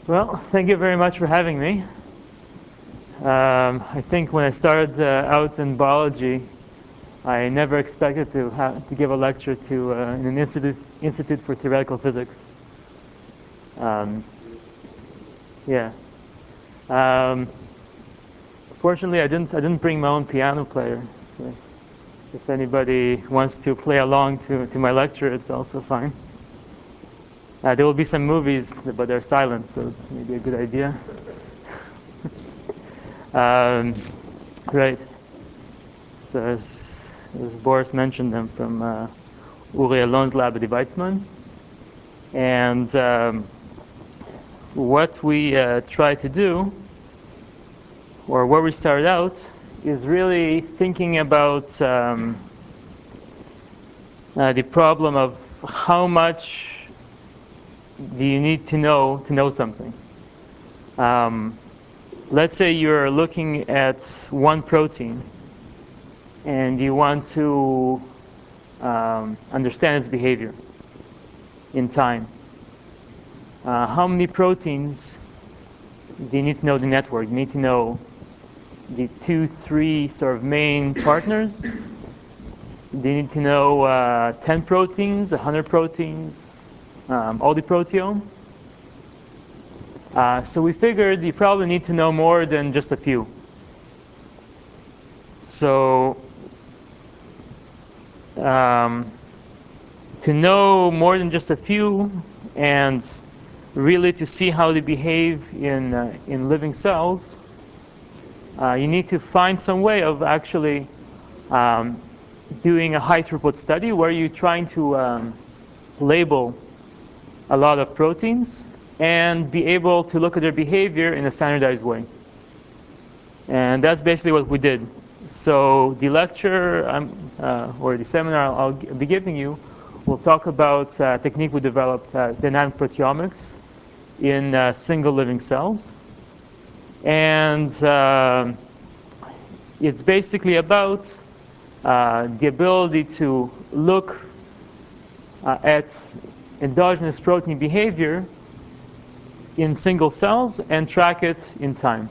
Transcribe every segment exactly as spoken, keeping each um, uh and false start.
Well, thank you very much for having me. Um, I think when I started uh, out in biology, I never expected to have to give a lecture to uh, in an institute institute for theoretical physics. Um, yeah. Um, fortunately, I didn't I didn't bring my own piano player. So if anybody wants to play along to, to my lecture, it's also fine. Uh, there will be some movies, but they're silent, so it's maybe a good idea. Um, right. So as, as Boris mentioned, I'm from uh, Uri Alon's lab at the Weizmann. And um, what we uh, try to do, or where we started out, is really thinking about um, uh, the problem of how much do you need to know to know something. Um, let's say you're looking at one protein and you want to um, understand its behavior in time. Uh, how many proteins do you need to know the network? You need to know the two, three sort of main partners. Do you need to know uh, ten proteins, one hundred proteins, um, all the proteome? Uh, so we figured you probably need to know more than just a few. So um, to know more than just a few and really to see how they behave in, uh, in living cells, uh, you need to find some way of actually um, doing a high throughput study where you're trying to um, label a lot of proteins and be able to look at their behavior in a standardized way. And that's basically what we did. So the lecture um, uh, or the seminar I'll be giving you will talk about a technique we developed, uh, dynamic proteomics, in uh, single living cells. And uh, it's basically about uh, the ability to look uh, at endogenous protein behavior in single cells and track it in time.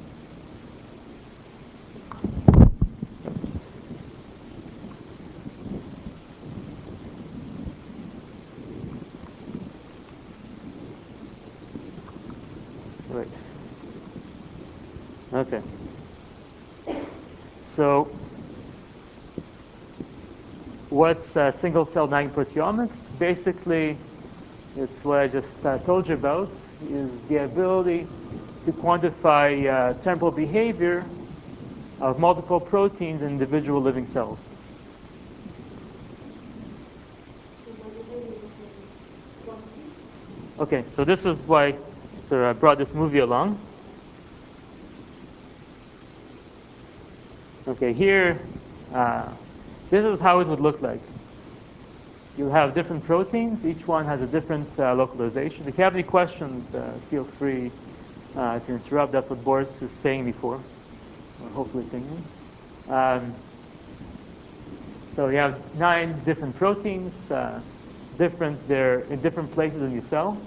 Right. Okay. So what's uh, single cell dynamic proteomics? Basically, it's what I just uh, told you about, is the ability to quantify uh, temporal behavior of multiple proteins in individual living cells. Okay, so this is why so I brought this movie along. Okay, here, uh, this is how it would look like. You'll have different proteins. Each one has a different uh, localization. If you have any questions, uh, feel free uh, to interrupt. That's what Boris is paying me for, or hopefully paying me. Um, so you have nine different proteins, uh, different. They're in different places in the cell.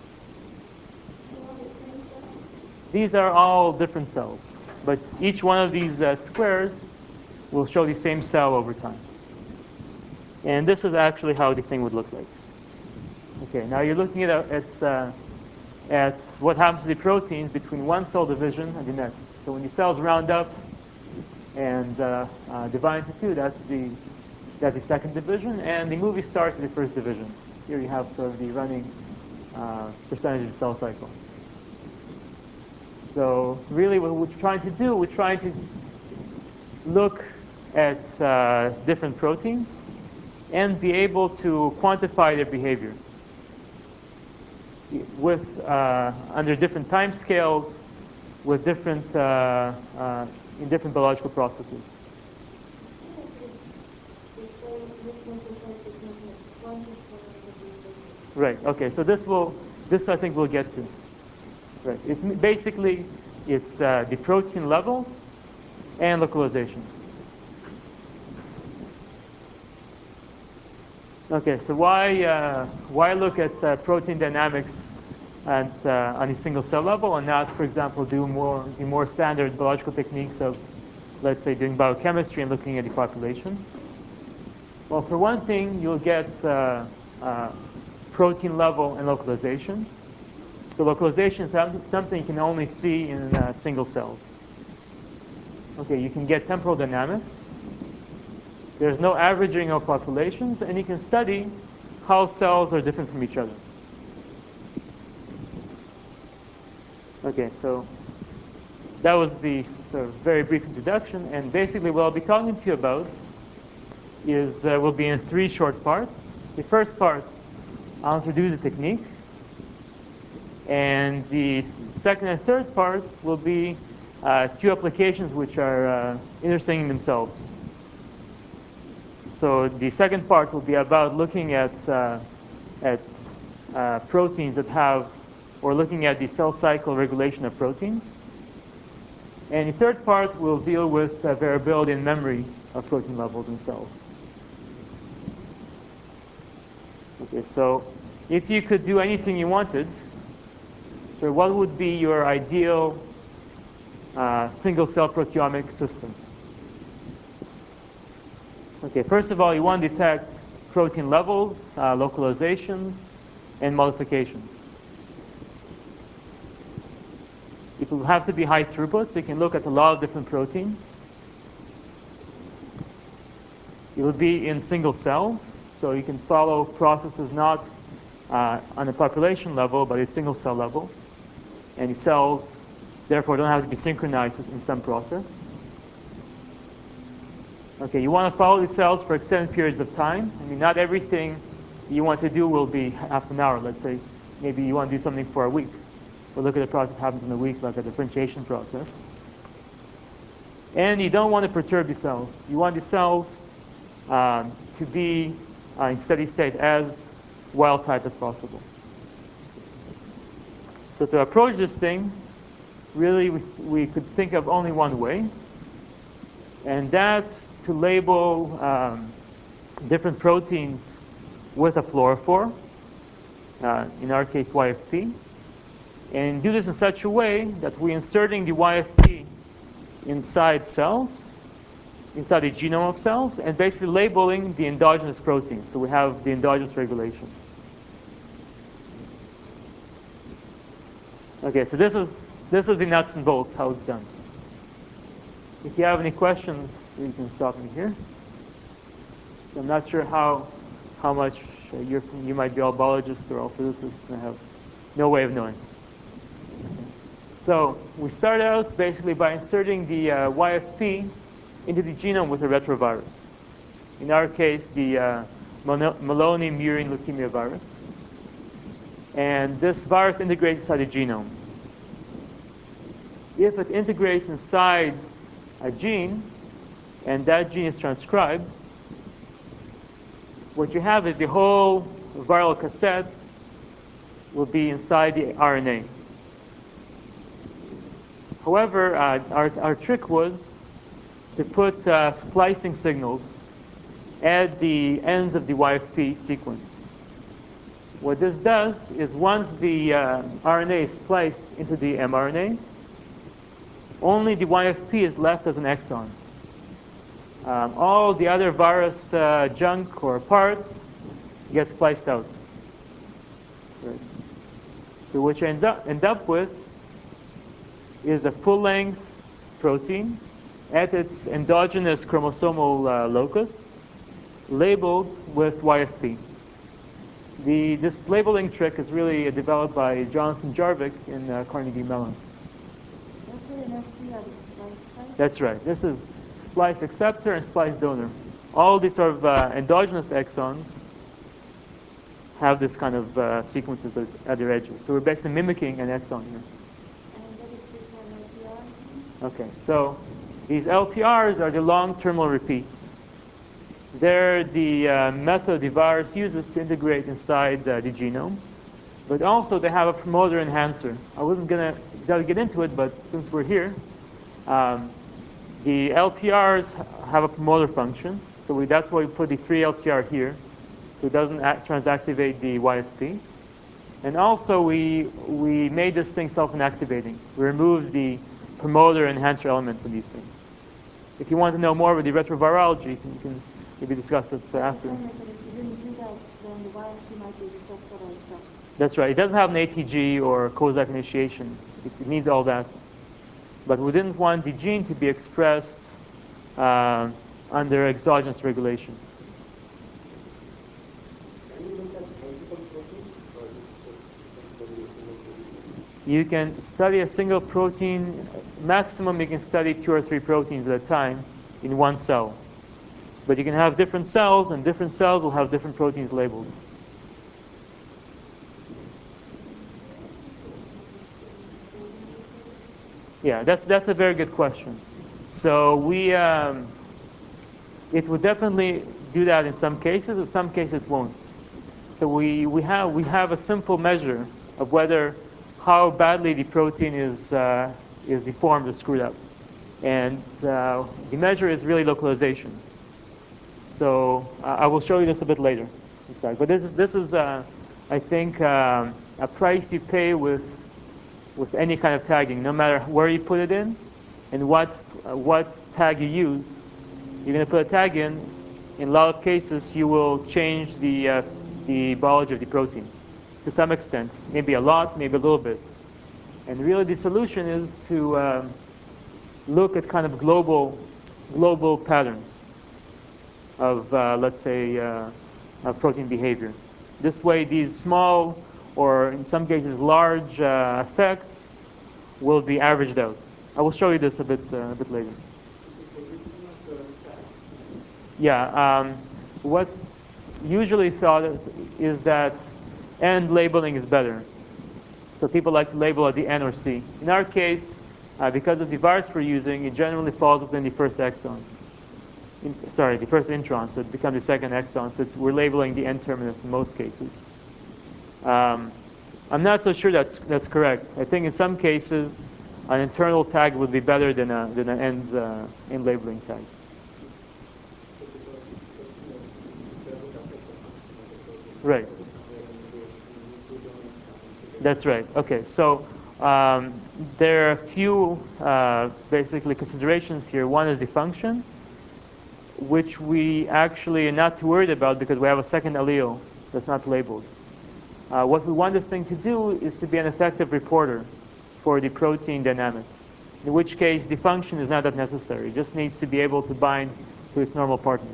These are all different cells, but each one of these uh, squares will show the same cell over time. And this is actually how the thing would look like. Okay, now you're looking at, at, uh, at what happens to the proteins between one cell division and the next. So when the cells round up and uh, uh, divide into two, that's the, that's the second division, and the movie starts at the first division. Here you have sort of the running uh, percentage of the cell cycle. So really what we're trying to do, we're trying to look at uh, different proteins and be able to quantify their behavior with uh, under different time scales, with different uh, uh, in different biological processes. Right. Okay. So this will this I think we'll get to. Right. It's basically it's uh, the protein levels and localization. Okay. So why uh, why look at uh, protein dynamics at, uh, on a single cell level and not, for example, do more the more standard biological techniques of, let's say, doing biochemistry and looking at the population? Well, for one thing, you'll get uh, uh, protein level and localization. So localization is something you can only see in uh, single cells. Okay, you can get temporal dynamics. There's no averaging of populations, and you can study how cells are different from each other. Okay, so that was the sort of very brief introduction, and basically what I'll be talking to you about is uh, will be in three short parts. The first part, I'll introduce the technique, and the second and third part will be uh, two applications which are uh, interesting in themselves. So the second part will be about looking at uh, at uh, proteins that have, or looking at the cell cycle regulation of proteins. And the third part will deal with uh, variability and memory of protein levels in cells. Okay, so if you could do anything you wanted, so what would be your ideal uh, single-cell proteomic system? Okay, first of all, you want to detect protein levels, uh, localizations, and modifications. It will have to be high throughput, so you can look at a lot of different proteins. It will be in single cells, so you can follow processes not uh, on a population level, but a single cell level. And the cells, therefore, don't have to be synchronized in some process. Okay, you want to follow the cells for extended periods of time. I mean, not everything you want to do will be half an hour. Let's say maybe you want to do something for a week. We'll look at the process that happens in a week, like a differentiation process. And you don't want to perturb the cells. You want the cells um, to be uh, in steady state as wild type as possible. So to approach this thing, really we, we could think of only one way, and that's to label um, different proteins with a fluorophore, uh, in our case Y F P, and do this in such a way that we're inserting the Y F P inside cells, inside the genome of cells, and basically labeling the endogenous proteins. So we have the endogenous regulation. Okay, so this is this is the nuts and bolts, how it's done. If you have any questions, you can stop me here. So I'm not sure how how much uh, you're from, you might be all biologists or all physicists, and I have no way of knowing. So we start out basically by inserting the uh, Y F P into the genome with a retrovirus. In our case, the uh, Maloney-Murine leukemia virus. And this virus integrates inside the genome. If it integrates inside a gene, and that gene is transcribed, what you have is the whole viral cassette will be inside the R N A. However, uh, our, our trick was to put uh, splicing signals at the ends of the Y F P sequence. What this does is once the uh, R N A is spliced into the mRNA, only the Y F P is left as an exon. Um, all the other virus uh, junk or parts get spliced out. Right. So what you end up, end up with is a full-length protein at its endogenous chromosomal uh, locus, labeled with Y F P. The, this labeling trick is really uh, developed by Jonathan Jarvik in uh, Carnegie Mellon. That's right. This is splice acceptor and splice donor. All these sort of uh, endogenous exons have this kind of uh, sequences at, at their edges. So we're basically mimicking an exon here. Okay, so these L T Rs are the long terminal repeats. They're the uh, method the virus uses to integrate inside uh, the genome. But also they have a promoter enhancer. I wasn't going to get into it, but since we're here, um, the L T Rs have a promoter function. So we, that's why we put the three L T R here. So it doesn't act, transactivate the Y F P. And also, we, we made this thing self-inactivating. We removed the promoter and enhancer elements of these things. If you want to know more about the retrovirology, you can, you can maybe discuss it uh, after. That's right. It doesn't have an A T G or Kozak initiation. It, it needs all that. But we didn't want the gene to be expressed uh, under exogenous regulation. You can study a single protein. Maximum, you can study two or three proteins at a time in one cell. But you can have different cells, and different cells will have different proteins labeled. Yeah, that's that's a very good question. So we, um, it would definitely do that in some cases. In some cases, it won't. So we we have we have a simple measure of whether how badly the protein is uh, is deformed or screwed up, and uh, the measure is really localization. So uh, I will show you this a bit later, in fact. But this is this is uh, I think um, a price you pay with with any kind of tagging, no matter where you put it in and what uh, what tag you use. You're going to put a tag in. In a lot of cases, you will change the uh, the biology of the protein to some extent, maybe a lot, maybe a little bit. And really, the solution is to um, look at kind of global global patterns of, uh, let's say, uh, of protein behavior. This way, these small, or in some cases large uh, effects will be averaged out. I will show you this a bit, uh, a bit later. Yeah, um, what's usually thought is that end labeling is better. So people like to label at the N or C. In our case, uh, because of the virus we're using, it generally falls within the first exon. In, sorry, the first intron, so it becomes the second exon. So it's, we're labeling the N terminus in most cases. Um, I'm not so sure that's that's correct. I think in some cases, an internal tag would be better than a than an end uh, end labeling tag. Right. That's right. Okay. So um, there are a few uh, basically considerations here. One is the function, which we actually are not too worried about because we have a second allele that's not labeled. Uh, what we want this thing to do is to be an effective reporter for the protein dynamics, in which case the function is not that necessary. It just needs to be able to bind to its normal partner.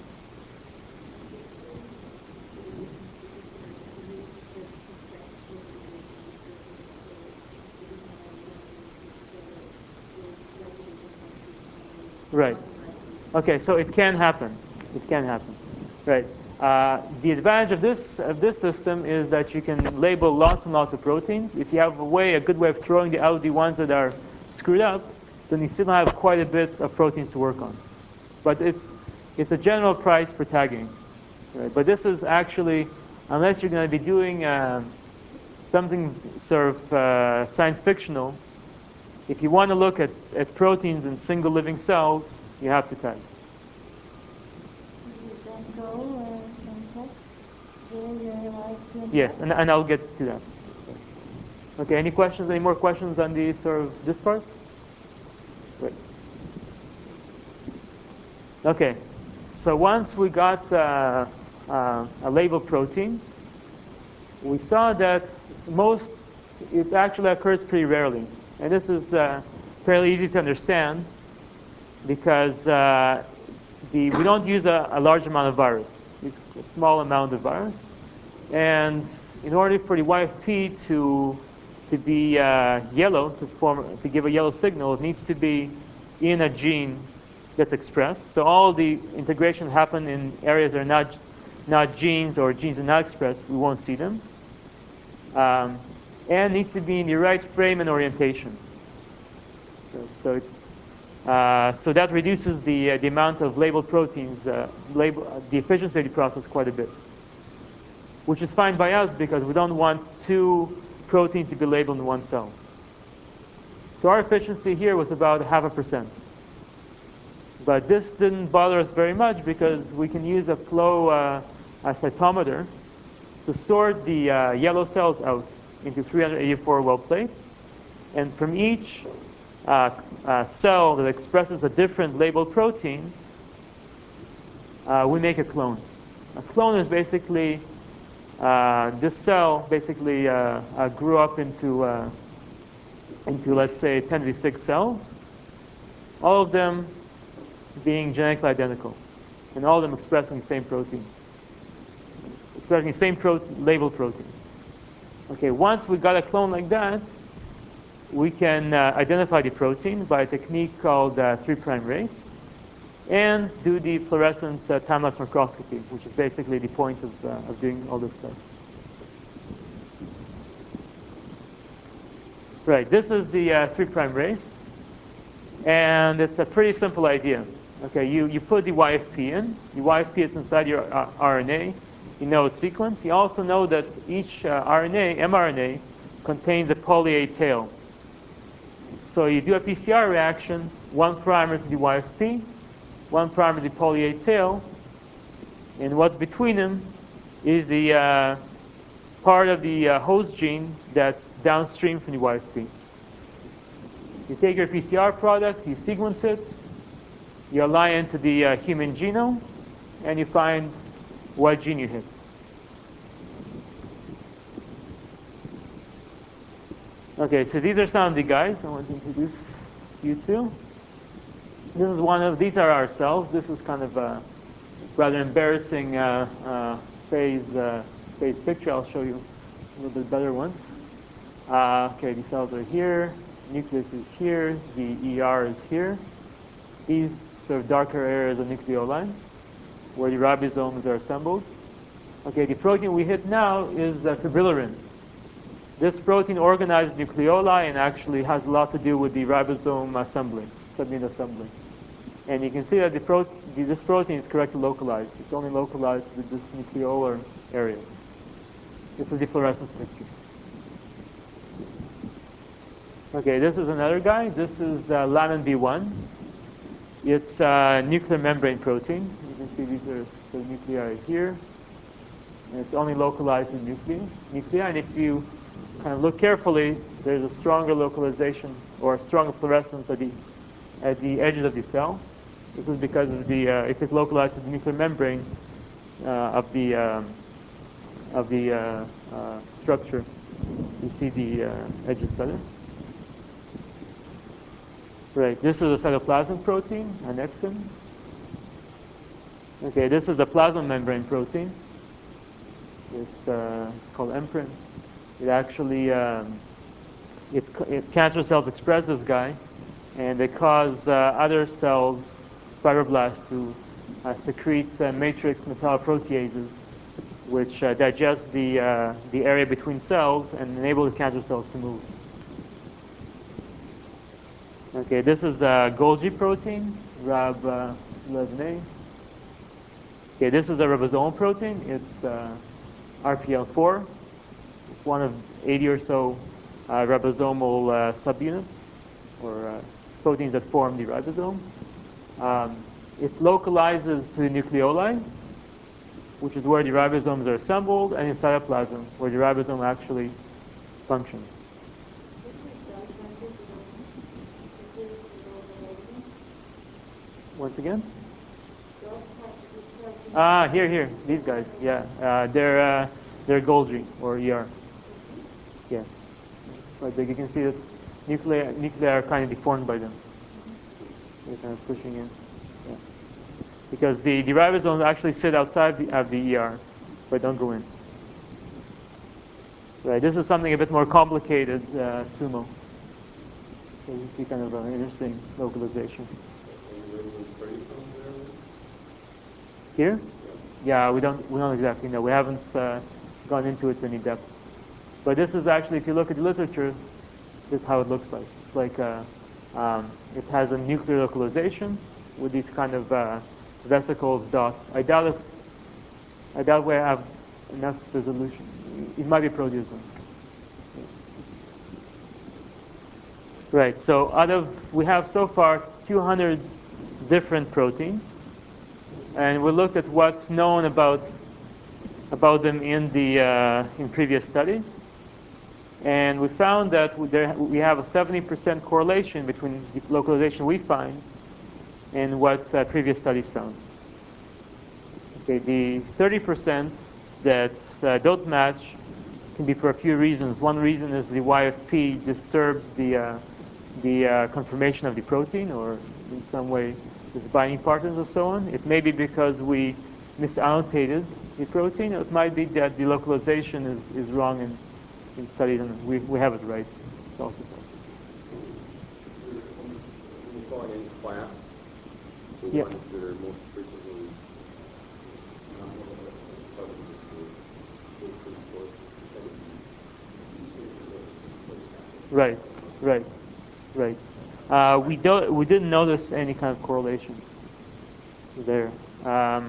Right. Okay, so it can happen. It can happen. Right. Uh, the advantage of this of this system is that you can label lots and lots of proteins. If you have a way, a good way of throwing out the ones that are screwed up, then you still have quite a bit of proteins to work on. But it's it's a general price for tagging. Right? But this is actually, unless you're going to be doing uh, something sort of uh, science fictional, if you want to look at, at proteins in single living cells, you have to tag. Yes, and, and I'll get to that. Okay, any questions? Any more questions on the sort of this part? Great. Okay, so once we got uh, uh, a labeled protein, we saw that most, it actually occurs pretty rarely. And this is uh, fairly easy to understand because uh, the, we don't use a, a large amount of virus. It's a small amount of virus. And in order for the Y F P to, to be uh, yellow, to, form, to give a yellow signal, it needs to be in a gene that's expressed. So all the integration happen in areas that are not, not genes or genes are not expressed. We won't see them. Um, and needs to be in the right frame and orientation. So, so, it, uh, so that reduces the, uh, the amount of labeled proteins, uh, label, uh, the efficiency of the process quite a bit. Which is fine by us because we don't want two proteins to be labeled in one cell. So our efficiency here was about half a percent. But this didn't bother us very much because we can use a flow uh, a cytometer to sort the uh, yellow cells out into three hundred eighty-four well plates. And from each uh, uh, cell that expresses a different labeled protein, uh, we make a clone. A clone is basically, uh, this cell basically uh, uh, grew up into, uh, into, let's say, ten to the six cells, all of them being genetically identical, and all of them expressing the same protein, expressing the same protein, labeled protein. Okay, once we got a clone like that, we can uh, identify the protein by a technique called uh, three prime race, and do the fluorescent uh, time-lapse microscopy, which is basically the point of, uh, of doing all this stuff. Right, this is the uh, three prime race, and it's a pretty simple idea. Okay, you, you put the Y F P in. The Y F P is inside your uh, R N A. You know its sequence. You also know that each uh, R N A, mRNA, contains a poly A tail. So you do a P C R reaction, one primer to the Y F P, one primer to the poly A tail, and what's between them is the uh, part of the uh, host gene that's downstream from the Y F P. You take your P C R product, you sequence it, you align it to the uh, human genome, and you find what gene you hit. Okay, so these are some of the guys I want to introduce you to. This is one of, these are our cells. This is kind of a rather embarrassing uh, uh, phase, uh, phase picture. I'll show you a little bit better ones. Uh, okay, the cells are here, nucleus is here, the E R is here. These sort of darker areas are nucleoli, where the ribosomes are assembled. Okay, the protein we hit now is uh, fibrillary. This protein organizes nucleoli and actually has a lot to do with the ribosome assembly, subunit assembly. And you can see that the pro this protein is correctly localized. It's only localized to this nucleolar area. This is the fluorescence picture. Okay, this is another guy. This is uh, lamin B one. It's a nuclear membrane protein. You can see these are the nuclei here. And it's only localized in nuclei. nuclei. And if you kind of look carefully, there's a stronger localization or stronger fluorescence at the, at the edges of the cell. This is because of the, uh, if it's localized to the nuclear membrane uh, of the, um, of the uh, uh, structure, you see the uh, edges better. Right, this is a cytoplasmic protein, annexin. Okay, this is a plasma membrane protein. It's uh, called emprin. It actually, um, it, it, cancer cells express this guy, and they cause uh, other cells, fibroblasts, to uh, secrete uh, matrix metalloproteases, which uh, digest the, uh, the area between cells and enable the cancer cells to move. Okay, this is a Golgi protein, Rab uh, eleven A. Okay, this is a ribosomal protein. It's uh, R P L four. It's one of eighty or so uh, ribosomal uh, subunits, or uh, proteins that form the ribosome. Um, it localizes to the nucleoli, which is where the ribosomes are assembled, and in cytoplasm, where the ribosome actually functions. Once again? Ah, here, here, these guys, yeah. Uh, they're, uh, they're Golgi, or E R. Yeah. Like you can see that nuclei, nuclei are kind of deformed by them. They're kind of pushing in. Yeah. Because the, the ribosomes actually sit outside the, of the E R, but don't go in. Right, this is something a bit more complicated, uh, sumo. So you see kind of an interesting localization. Here? Yeah, we don't we don't exactly know. We haven't uh, gone into it to any depth. But this is actually, if you look at the literature, this is how it looks like. It's like uh, um, it has a nuclear localization with these kind of uh, vesicles, dots. I doubt if I doubt we have enough resolution. It might be proteasome. Right. So out of we have so far two hundred different proteins. And we looked at what's known about about them in the uh, in previous studies, and we found that we, there, we have a seventy percent correlation between the localization we find and what uh, previous studies found. Okay, the thirty percent that uh, don't match can be for a few reasons. One reason is the Y F P disturbs the uh, the uh, conformation of the protein, or in some way its binding partners or so on. It may be because we misannotated the protein. It might be that the localization is, is wrong in, in studies, and we, we have it right. It's also possible. When you call it any class, the yeah. ones that are most frequently Right, right, right. Uh, we don't. We didn't notice any kind of correlation there. Um,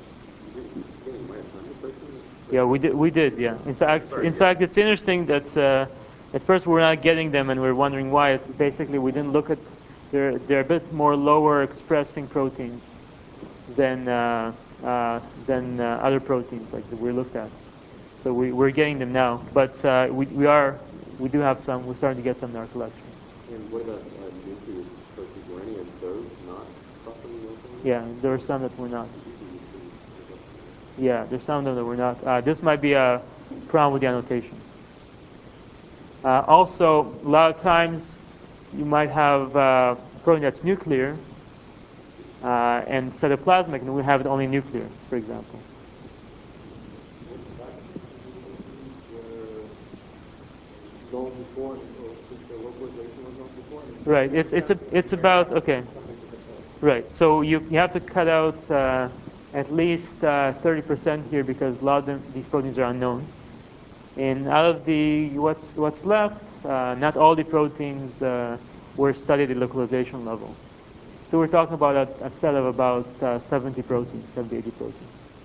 yeah, we did. We did. Yeah. In fact, in fact, it's interesting that uh, at first we're not getting them, and we're wondering why. Basically, we didn't look at. They're they're a bit more lower expressing proteins than uh, uh, than uh, other proteins like that we looked at. So we we're getting them now, but uh, we we are we do have some. We're starting to get some in our collection. And what about uh, nucleus proteins? Were any of those not properly localized? Yeah, there were some that were not. Yeah, there's some of them that were not. Uh, this might be a problem with the annotation. Uh, also, a lot of times you might have uh, a protein that's nuclear uh, and cytoplasmic, and we have it only nuclear, for example. Right. It's it's a it's about okay. Right. So you you have to cut out uh, at least uh, thirty percent here because a lot of them, these proteins are unknown. And out of the what's what's left, uh, not all the proteins uh, were studied at localization level. So we're talking about a, a set of about uh, seventy proteins, seventy, eighty proteins.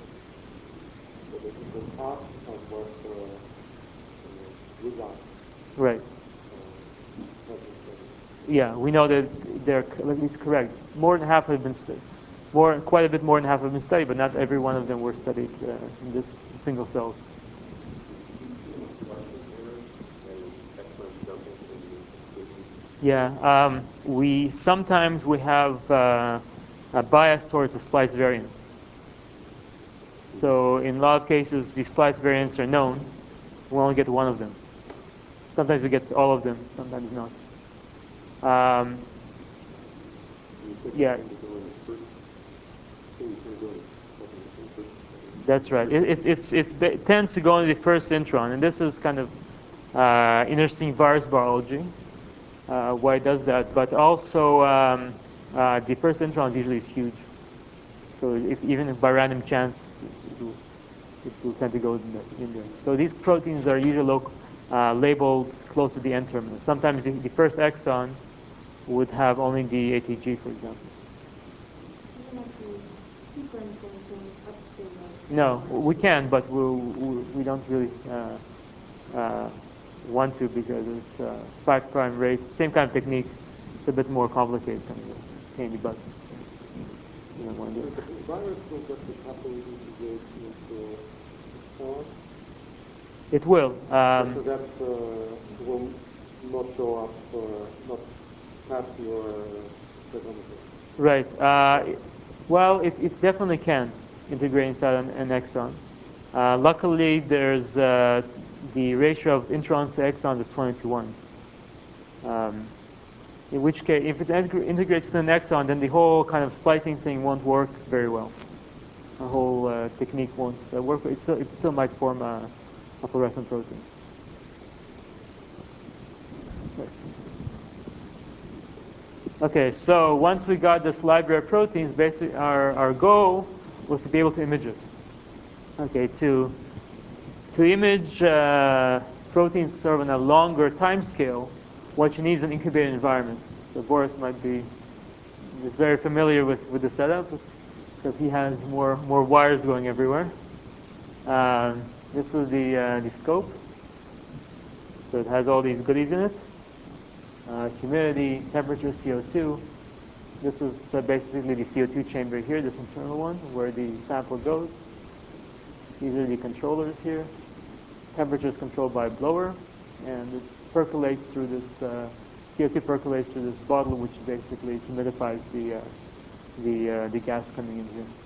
Right. Yeah, we know that they're at least correct. More than half have been studied. More, quite a bit more than half have been studied, but not every one of them were studied uh, in this single cells. Yeah, um, we sometimes we have uh, a bias towards the splice variant. So in a lot of cases, the splice variants are known. We only get one of them. Sometimes we get all of them, sometimes not. Um, yeah, that's right. It, it's it's it's it tends to go in the first intron, and this is kind of uh, interesting virus biology. Uh, why it does that? But also, um, uh, the first intron usually is huge. So if even if by random chance, it will, it will tend to go in there. In there. So these proteins are usually local, uh, labeled close to the end terminal. Sometimes the, the first exon would have only the A T G, for example. No, we can, but we we, we don't really uh, uh, want to because it's uh, five prime race, same kind of technique. It's a bit more complicated than the pain in the butt. You don't want to do it. The virus will just happily integrate into cells. It will. Um, so that uh, will not show up, uh, not pass your spectrometer. Right. Uh, well, it, it definitely can integrate inside an, an exon. Uh, luckily, there's uh, the ratio of introns to exons is twenty to one. Um, in which case, if it integrates within an exon, then the whole kind of splicing thing won't work very well. The whole uh, technique won't uh, work. It still, it still might form a, a fluorescent protein. Okay, so once we got this library of proteins, basically our, our goal was to be able to image it. Okay, to to image uh, proteins sort of on a longer time scale, what you need is an incubated environment. So Boris might be just very familiar with, with the setup because he has more more wires going everywhere. Um, this is the uh, the scope. So it has all these goodies in it. Uh, humidity, temperature, C O two. This is uh, basically the C O two chamber here, this internal one, where the sample goes. These are the controllers here. Temperature is controlled by a blower, and it percolates through this, uh, C O two percolates through this bottle, which basically humidifies the, uh, the, uh, the gas coming in here.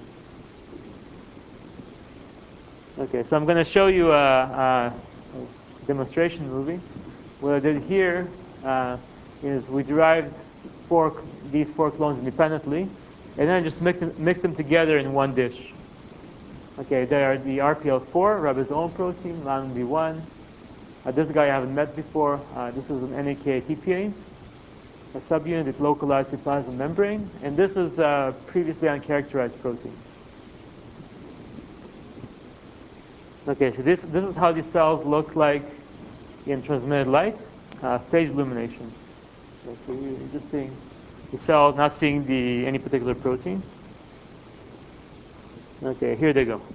Okay, so I'm going to show you a, a, a demonstration movie. What I did here uh, is we derived four, these four clones independently, and then I just mix them, mix them together in one dish. Okay, they are the R P L four, ribosomal protein, lamin B one. Uh, this guy I haven't met before. Uh, this is an N A K A T P ase, a subunit that localized to plasma membrane, and this is a previously uncharacterized protein. Okay, so this, this is how these cells look like in transmitted light, uh, phase illumination. Okay, so you're just seeing the cells, not seeing the, any particular protein. Okay, here they go.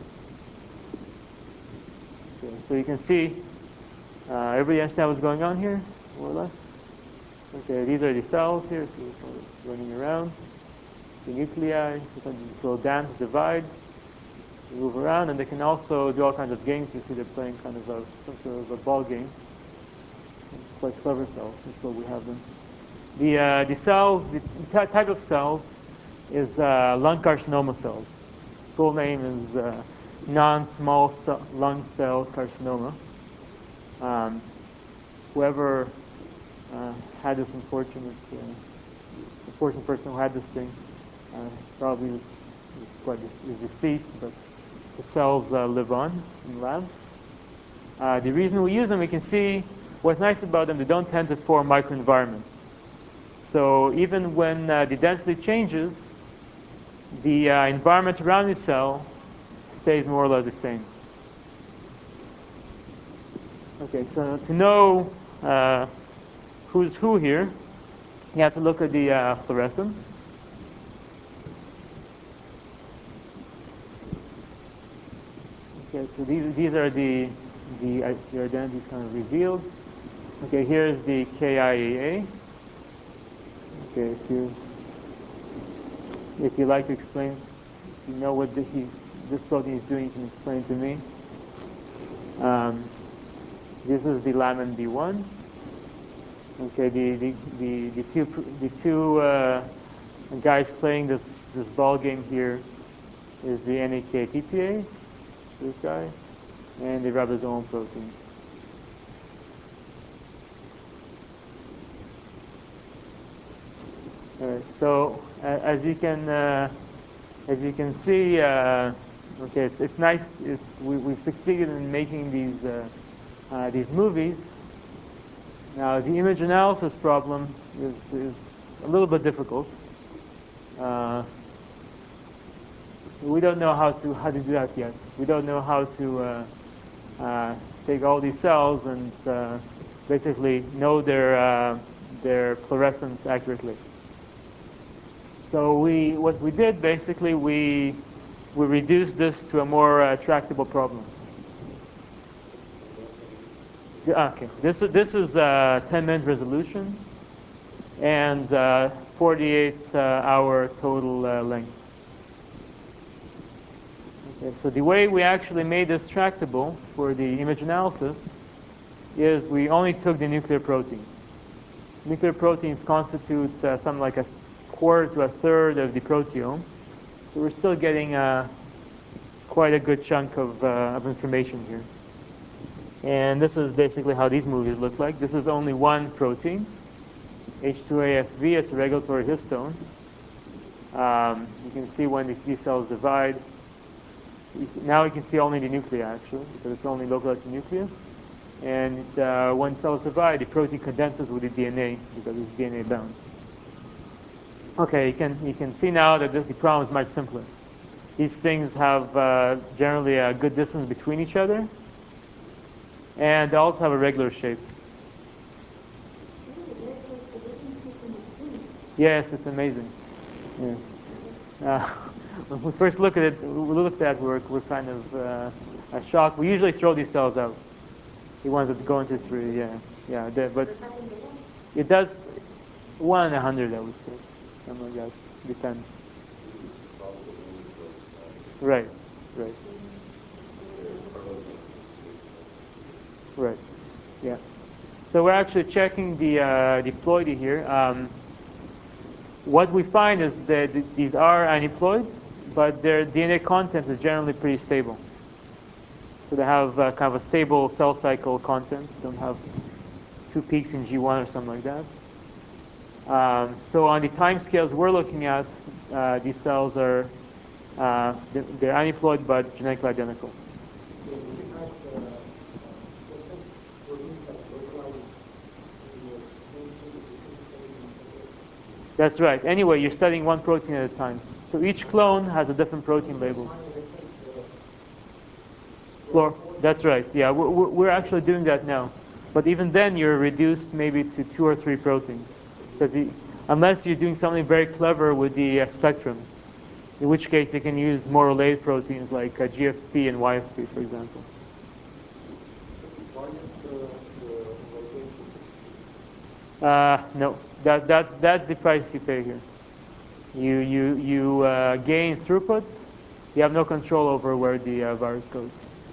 Okay, so you can see, uh, everybody understand what's going on here, more or less? Okay, these are the cells here, so it's sort of running around. The nuclei, this little dance, divide, move around, and they can also do all kinds of games. You see they're playing kind of a, some sort of a ball game. It's quite clever cells, that's what we have them. The, uh, the cells, the type of cells is uh, lung carcinoma cells. Full name is uh, non-small cell lung cell carcinoma. Um, whoever uh, had this unfortunate, uh, unfortunate person who had this thing uh, probably is, is, quite, is deceased, but the cells uh, live on in the lab. Uh, the reason we use them, we can see what's nice about them, they don't tend to form microenvironments. So even when uh, the density changes, the uh, environment around the cell stays more or less the same. Okay, so to know uh, who's who here, you have to look at the uh, fluorescence. Okay, so these these are the the, uh, the identities kind of revealed. Okay, here's the K I A A. Okay, if you if you like to explain, if you know what the, he, this protein is doing, you can explain to me. Um, this is the lamin B one. Okay, the the the, the two the two uh, guys playing this this ball game here is the N A K A T P ase, this guy, and the ribosomal protein. All right, so uh, as you can uh, as you can see, uh, okay, it's it's nice. It's we, we've succeeded in making these uh, uh, these movies. Now the image analysis problem is is a little bit difficult. Uh, we don't know how to how to do that yet. We don't know how to uh, uh, take all these cells and uh, basically know their uh, their fluorescence accurately. So we, what we did basically, we we reduced this to a more uh, tractable problem. Okay, this is this is uh, ten minute resolution and uh, forty-eight uh, hour total uh, length. Okay, so the way we actually made this tractable for the image analysis is we only took the nuclear proteins. Nuclear proteins constitute uh, something like a quarter to a third of the proteome. So we're still getting uh, quite a good chunk of, uh, of information here. And this is basically how these movies look like. This is only one protein, H two A F V. It's a regulatory histone. Um, you can see when these, these cells divide. Now you can see only the nuclei actually, because it's only localized to the nucleus. And uh, when cells divide, the protein condenses with the D N A because it's D N A bound. Okay, you can you can see now that the, the problem is much simpler. These things have uh, generally a good distance between each other, and they also have a regular shape. Yes, it's amazing. Yeah. Uh, when we first look at it, we looked at work, we're kind of uh, shocked. We usually throw these cells out, the ones that go into three. Yeah, yeah. They, but it does one in a hundred, I would say, something like that. Depends. Right, right. Right. Yeah. So we're actually checking the uh, diploidy here. Um, what we find is that th these are aneuploids, but their D N A content is generally pretty stable. So they have uh, kind of a stable cell cycle content. Don't have two peaks in G one or something like that. Um, so on the time scales we're looking at, uh, these cells are uh, they're, they're aneuploid but genetically identical. So do you have uh, uh, proteins that localize in your sequencing, if you synthesize them separately? That's right. Anyway, you're studying one protein at a time. So each clone has a different protein label. Fluor. That's right. Yeah, we're, we're actually doing that now. But even then, you're reduced maybe to two or three proteins, because unless you're doing something very clever with the uh, spectrum, in which case you can use more related proteins like uh, G F P and Y F P, for example. Target the, the location? Uh, no, that, that's that's the price you pay here. You you you uh, gain throughput. You have no control over where the uh, virus goes.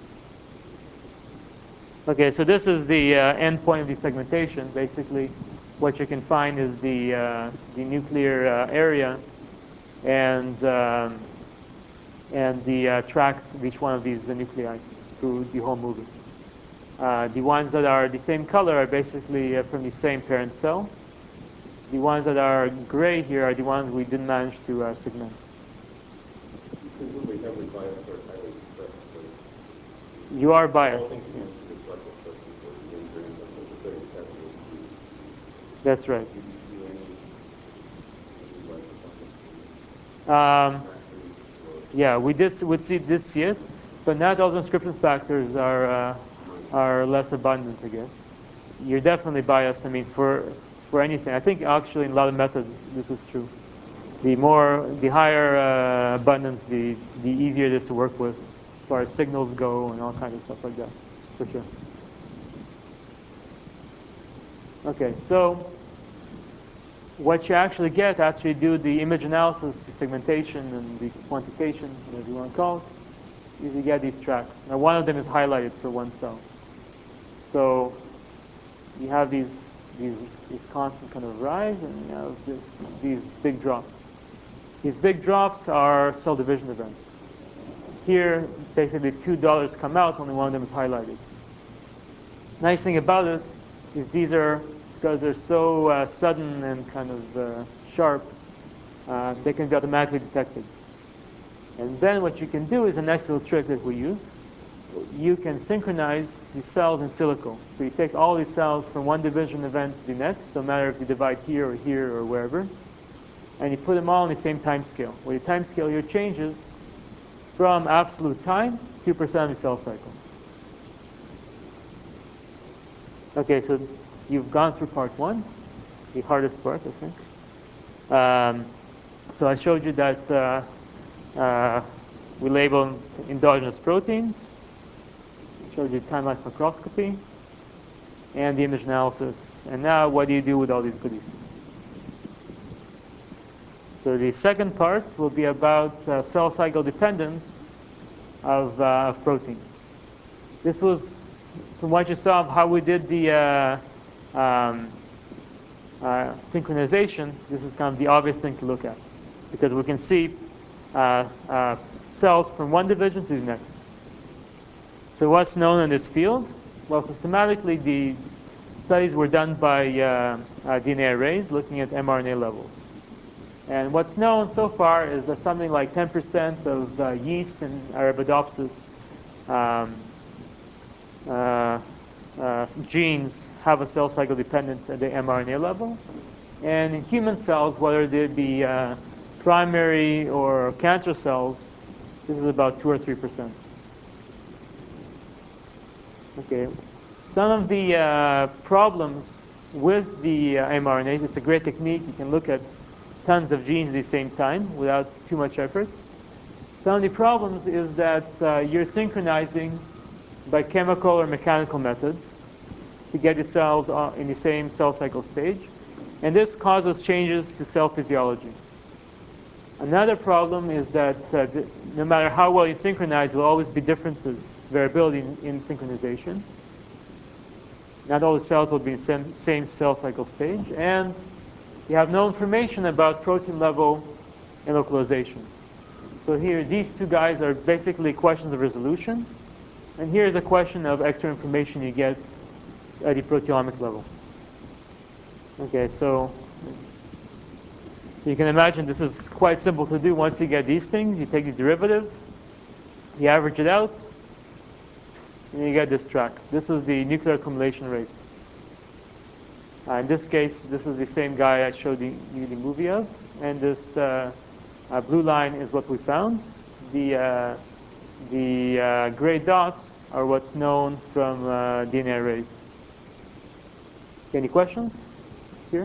Okay, so this is the uh, end point of the segmentation. Basically, what you can find is the uh, the nuclear uh, area and um, and the uh, tracks of each one of these uh, nuclei through the whole movie. Uh, the ones that are the same color are basically uh, from the same parent cell. The ones that are gray here are the ones we didn't manage to uh, segment. Presumably every bias are highly expressed, right? You are All biased. things you mentioned the structural expression for the enzymes and the specific testing. That's right. Did you do any, any lysosomal Um, factors or yeah, we did we did did see it, but not all transcription factors are uh, are less abundant, I guess. You're definitely biased. I mean, for for anything, I think actually in a lot of methods this is true. The more, the higher uh, abundance, the the easier it is to work with, as far as signals go and all kinds of stuff like that, for sure. Okay, so what you actually get after you do the image analysis, the segmentation, and the quantitation, whatever you want to call it, is you get these tracks. Now, one of them is highlighted for one cell. So you have these these these constant kind of rise, and you have this, these big drops. These big drops are cell division events. Here, basically, two dollars come out, only one of them is highlighted. Nice thing about it is these are, because they're so uh, sudden and kind of uh, sharp, uh, they can be automatically detected. And then what you can do is a nice little trick that we use. You can synchronize the cells in silico. So you take all these cells from one division event to the next, no matter if you divide here or here or wherever, and you put them all on the same time scale, where the time scale here changes from absolute time to percent of the cell cycle. Okay, so you've gone through part one, the hardest part, I think. Um, so I showed you that uh, uh, we label endogenous proteins, showed you time-lapse microscopy, and the image analysis. And now what do you do with all these goodies? So the second part will be about uh, cell cycle dependence of, uh, of proteins. This was, from what you saw of how we did the uh, um, uh, synchronization, this is kind of the obvious thing to look at, because we can see uh, uh, cells from one division to the next. So what's known in this field? Well, systematically, the studies were done by uh, uh, D N A arrays looking at mRNA levels. And what's known so far is that something like ten percent of uh, yeast and Arabidopsis um, uh, uh, genes have a cell cycle dependence at the mRNA level. And in human cells, whether they be uh, primary or cancer cells, this is about two or three percent. Okay. Some of the uh, problems with the uh, mRNAs, it's a great technique. You can look at tons of genes at the same time without too much effort. Some of the problems is that uh, you're synchronizing by chemical or mechanical methods to get the cells in the same cell cycle stage. And this causes changes to cell physiology. Another problem is that uh, no matter how well you synchronize, there will always be differences, variability in, in synchronization. Not all the cells will be in the same, same cell cycle stage. And you have no information about protein level and localization. So here, these two guys are basically questions of resolution. And here's a question of extra information you get at the proteomic level. Okay, so you can imagine this is quite simple to do. Once you get these things, you take the derivative, you average it out, and you get this track. This is the nuclear accumulation rate. Uh, in this case, this is the same guy I showed you the movie of, and this uh, uh, blue line is what we found. The uh, the uh, gray dots are what's known from uh, D N A arrays. Any questions here?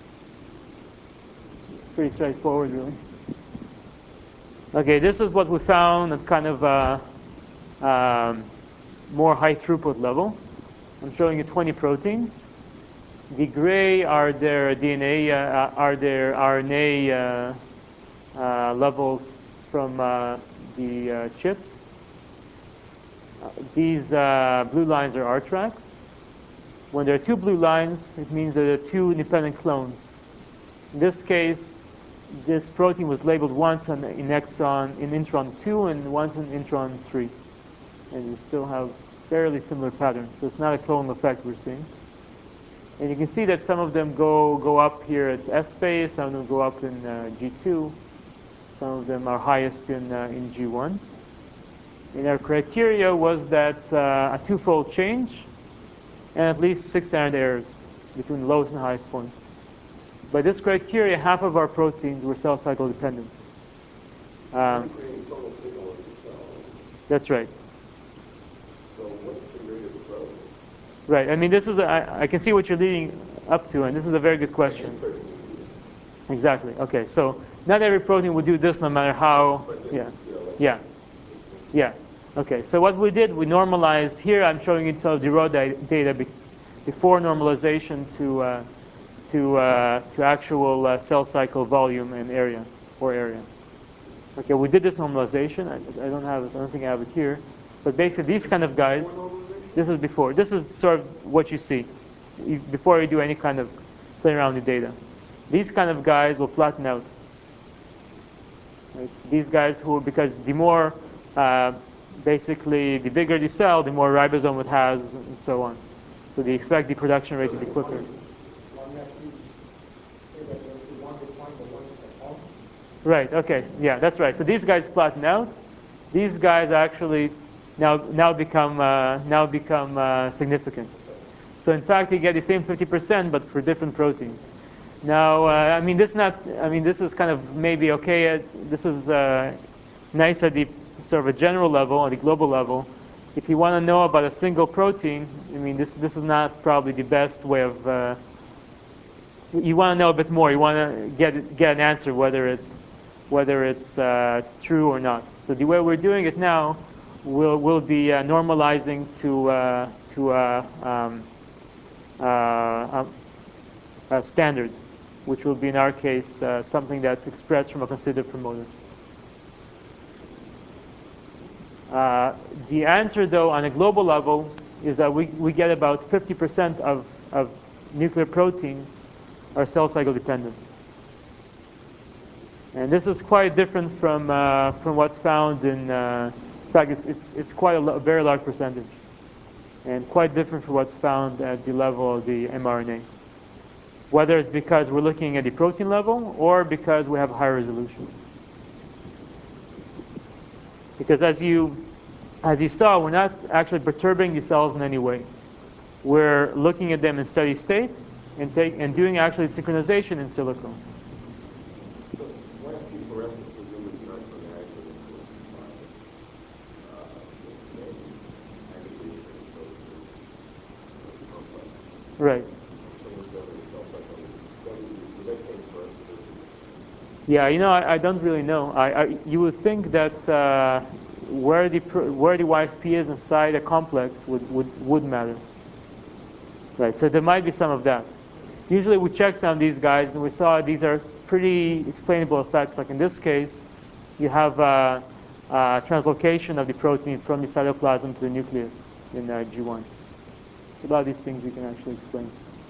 Pretty straightforward, really. Okay, this is what we found at kind of a um, more high throughput level. I'm showing you twenty proteins. The gray are their D N A, uh, are their R N A uh, uh, levels from uh, the uh, chips. Uh, these uh, blue lines are R tracks. When there are two blue lines, it means there are two independent clones. In this case, this protein was labeled once in exon in intron two and once in intron three, and you still have fairly similar patterns. So it's not a clonal effect we're seeing. And you can see that some of them go go up here at S phase, some of them go up in uh, G two, some of them are highest in uh, in G one. And our criteria was that uh, a twofold change and at least six standard errors between the lowest and highest points. By this criteria, half of our proteins were cell cycle dependent. Um, that's right. So what's the rate of growth? Right. I mean, this is a, I, I can see what you're leading up to, and this is a very good question. Exactly. Okay. So not every protein would do this, no matter how. Yeah. Yeah. Yeah. Okay. So what we did, we normalized. Here, I'm showing you some of the raw data be, before normalization to uh, to uh, to actual uh, cell cycle volume and area or area. Okay. We did this normalization. I, I don't have it. I don't think I have it here. But basically, these kind of guys. This is before. This is sort of what you see you, before you do any kind of play around with data. These kind of guys will flatten out. Right? These guys who, because the more, uh, basically, the bigger the cell, the more ribosome it has, and so on. So they expect the production rate to be quicker. Right. Okay. Yeah, that's right. So these guys flatten out. These guys actually now now become uh, now become uh, significant. So in fact, you get the same fifty percent, but for different proteins. Now, uh, I mean, this not. I mean, this is kind of maybe okay. Uh, this is uh, nice at the sort of a general level, at the global level. If you want to know about a single protein, I mean, this this is not probably the best way of. Uh, you want to know a bit more. You want to get get an answer whether it's whether it's uh, true or not. So the way we're doing it now, we'll we'll be uh, normalizing to uh, to uh, um, uh, a, a standard, which will be in our case uh, something that's expressed from a constitutive promoter. Uh, the answer, though, on a global level, is that we we get about fifty percent of of nuclear proteins are cell cycle dependent. And this is quite different from uh, from what's found in. Uh, in fact, it's it's it's quite a, lo- a very large percentage, and quite different from what's found at the level of the mRNA. Whether it's because we're looking at the protein level or because we have a higher resolution. Because as you as you saw, we're not actually perturbing the cells in any way. We're looking at them in steady state and take and doing actually synchronization in silico. Why is the fluorescence presumed to not automatically influenced by uh, the aggregation of proteins uh, complex? Right. So when you go to the cell cycle, that would, would that change fluorescence versus? Yeah, you know, I, I don't really know. I, I you would think that uh, where the pr- where the Y F P is inside a complex would, would would matter. Right. So there might be some of that. Usually we check some of these guys and we saw these are pretty explainable effects. Like in this case, you have uh, uh, translocation of the protein from the cytoplasm to the nucleus in uh, G one. A lot of these things you can actually explain.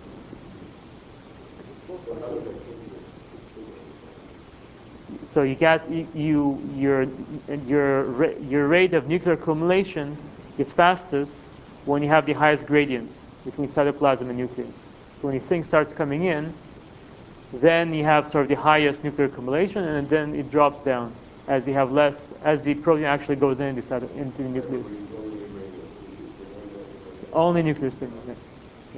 So how does that change the signal? So you got you, you your your ra- your rate of nuclear accumulation is fastest when you have the highest gradient between cytoplasm and nucleus. So when the thing starts coming in, then you have sort of the highest nuclear accumulation, and then it drops down as you have less, as the protein actually goes into, cyto, into the nucleus. Only nuclear signal, yeah. yeah.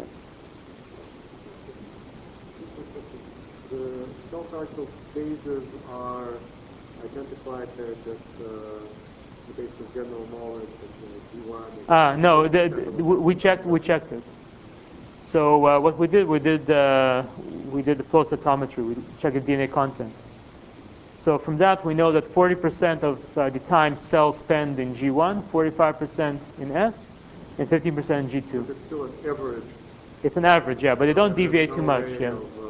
The cell cycle phases are identified as just uh, based on general knowledge that uh, G one. Ah, no, the, the, we checked. We checked it. So uh, what we did, we did uh, we did the flow cytometry. We checked the D N A content. So from that, we know that forty percent of uh, the time cells spend in G one, forty-five percent in S, and fifteen percent in G two. It's still an average. It's an average, yeah, but they don't There's deviate no too much, way yeah. Of, uh,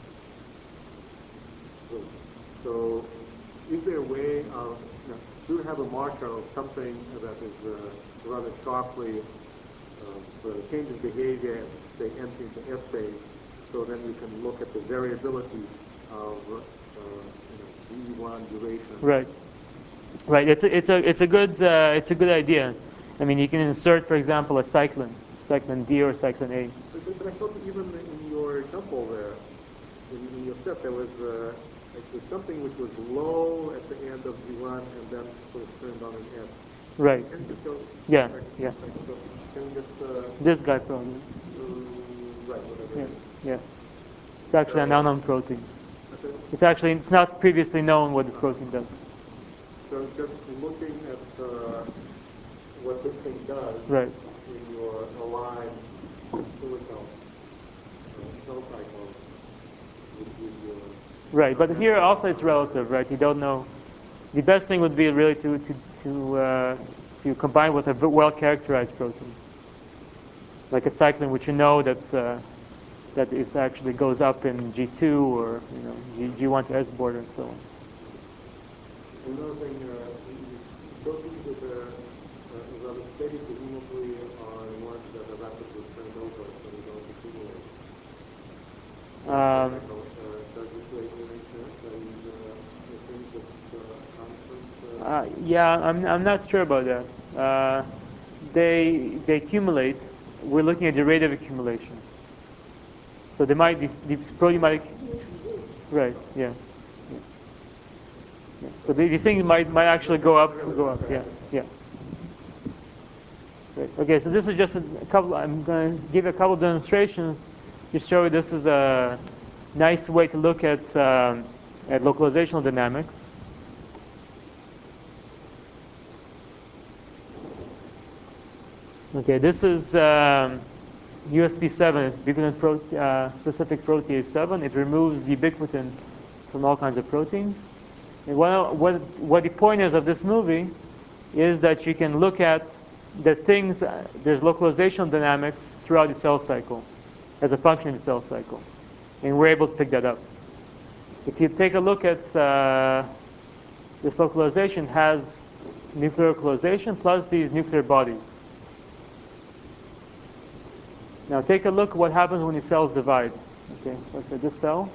so, so is there a way of, you know, do you have a marker of something that is uh, rather sharply uh, changes behavior as they enter into S phase, so then you can look at the variability of uh, you know, G one duration? Right. Right. It's a, it's a, it's a good, uh, it's a good idea. I mean, you can insert, for example, a cyclin, cyclin D or cyclin A. But, but I thought even in your example there, in, in your step, there was uh, like something which was low at the end of G one and then sort of turned on an S. Right. Can you show, Yeah. like, Yeah. Like, so can you just uh, This guy probably. uh, right whatever? Yeah. It is. Yeah. It's actually an So- unknown protein. That's it. It's actually, it's not previously known what this protein does. So just looking at uh, what this thing does Right. in your aligned silicon uh, cell cycle would give you a Right. But here also it's relative, right? You don't know. The best thing would be really to to to uh, to combine with a well-characterized protein, like a cyclin, which you know that uh, that it actually goes up in G two or you know G, G1 to S border and so on. Another thing, uh, the proteins that are uh, rather steady presumably are the ones that are rapidly turned over so they don't accumulate. Um, So, uh, does this make make sense? That is, uh, the things that uh, constant. Uh, uh, yeah, I'm I'm not sure about that. Uh, they they accumulate. We're looking at the rate of accumulation. So they might the, the protein might right yeah. yeah. yeah. So the, the thing might might actually go up go up yeah yeah. Right. Okay, so this is just a couple. I'm going to give you a couple of demonstrations to show you this is a nice way to look at um, at localizational dynamics. Okay, this is um, U S P seven, ubiquitin pro uh, specific protease seven. It removes ubiquitin from all kinds of proteins. And what, what, what the point is of this movie is that you can look at the things, uh, there's localizational dynamics throughout the cell cycle as a function of the cell cycle. And we're able to pick that up. If you take a look at uh, this localization has nuclear localization plus these nuclear bodies. Now take a look at what happens when the cells divide. Okay, let's say this cell.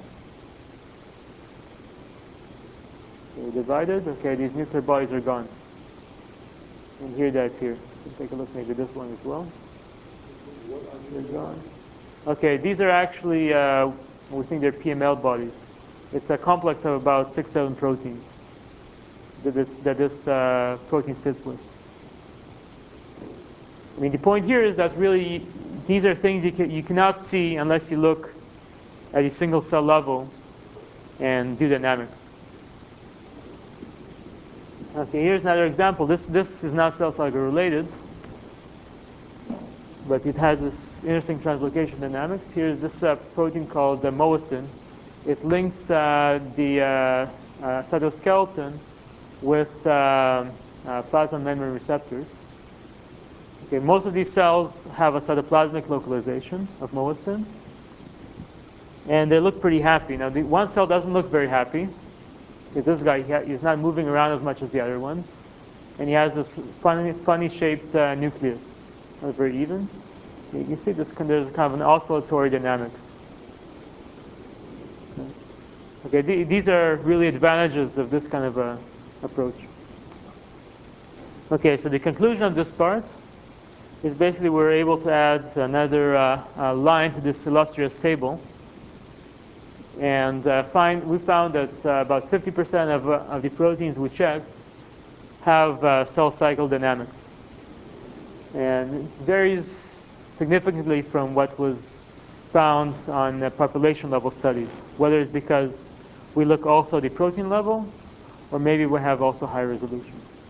Okay, divided. Okay, these nuclear bodies are gone. And here they appear. So take a look, maybe this one as well. They're gone. Okay, these are actually, uh, we think they're P M L bodies. It's a complex of about six, seven proteins that this, that this uh, protein sits with. I mean, the point here is that really these are things you, can, you cannot see unless you look at a single cell level and do dynamics. Okay, here's another example. This, this is not cell cycle related, but it has this interesting translocation dynamics. Here's this uh, protein called the myosin. It links uh, the uh, uh, cytoskeleton with uh, uh, plasma membrane receptors. Okay, most of these cells have a cytoplasmic localization of myosin, and they look pretty happy. Now, the one cell doesn't look very happy, because this guy he's not moving around as much as the other ones, and he has this funny, funny shaped uh, nucleus, not very even. You see this, there's kind of an oscillatory dynamics. Okay, th these are really advantages of this kind of a approach. Okay, so the conclusion of this part is basically we're able to add another uh, uh, line to this illustrious table. And uh, find, we found that uh, about fifty percent of, uh, of the proteins we checked have uh, cell cycle dynamics. And it varies significantly from what was found on uh, population level studies, whether it's because we look also at the protein level, or maybe we have also high resolution.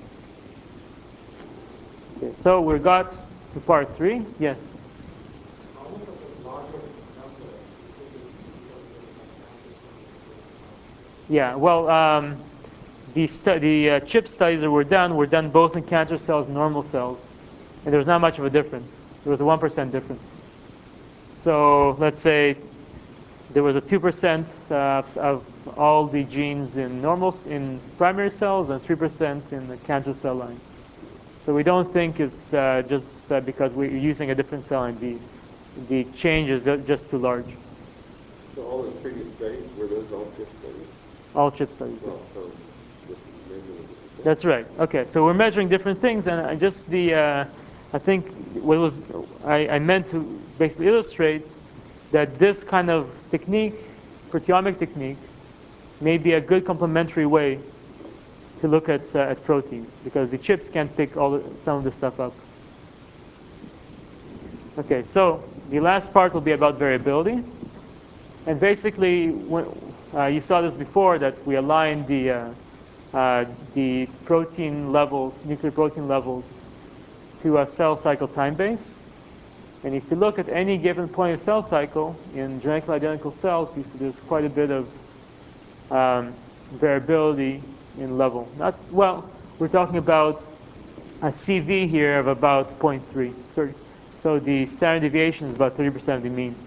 Okay, so we got to part three. Yes? How much of a larger number is it because of the cancer cells? Yeah, well, um, the, stu the uh, CHIP studies that were done were done both in cancer cells and normal cells, and there was not much of a difference. There was a one percent difference. So let's say there was a two percent uh, of all the genes in normal, in primary cells and three percent in the cancer cell line. So we don't think it's uh, just uh, because we're using a different cell line. The, the change is just too large. So all those previous studies, were those all CHIP studies? All CHIP studies. Well, so this is measuring different things. That's right. Okay, so we're measuring different things, and I just the uh, I think what was I, I meant to basically illustrate that this kind of technique, proteomic technique, may be a good complementary way to look at uh, at proteins, because the chips can't pick all the, some of this stuff up. Okay, so the last part will be about variability, and basically when, uh, you saw this before, that we aligned the uh, uh, the protein levels, nuclear protein levels, to a cell cycle time base. And if you look at any given point of cell cycle in genetically identical cells, you see there's quite a bit of um, variability in level. Not, well, we're talking about a C V here of about zero point three. So the standard deviation is about thirty percent of the mean.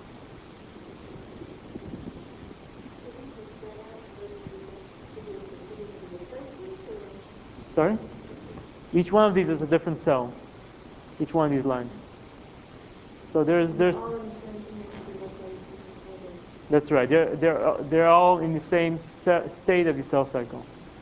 Sorry? Each one of these is a different cell. Each one of these lines. So there's there's. That's right. They're they're they're all in the same st state of the cell cycle.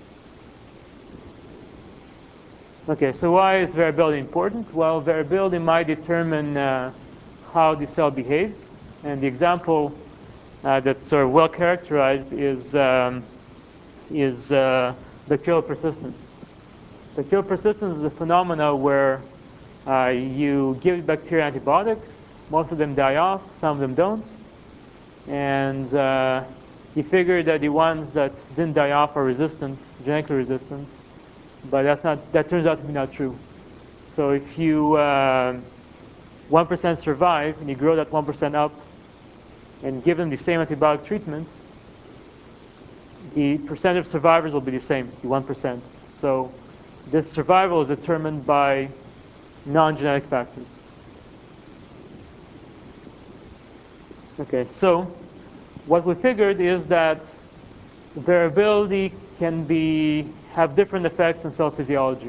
Okay. So why is variability important? Well, variability might determine uh, how the cell behaves, and the example uh, that's sort of well characterized is um, is uh, bacterial persistence. Bacterial persistence is a phenomena where uh, you give bacteria antibiotics, most of them die off, some of them don't, and uh, you figure that the ones that didn't die off are resistant, genetically resistant, but that's not, that turns out to be not true. So if you uh, one percent survive and you grow that one percent up and give them the same antibiotic treatment, the percentage of survivors will be the same, the one percent. So this survival is determined by non-genetic factors. Okay, so what we figured is that variability can be have different effects in cell physiology,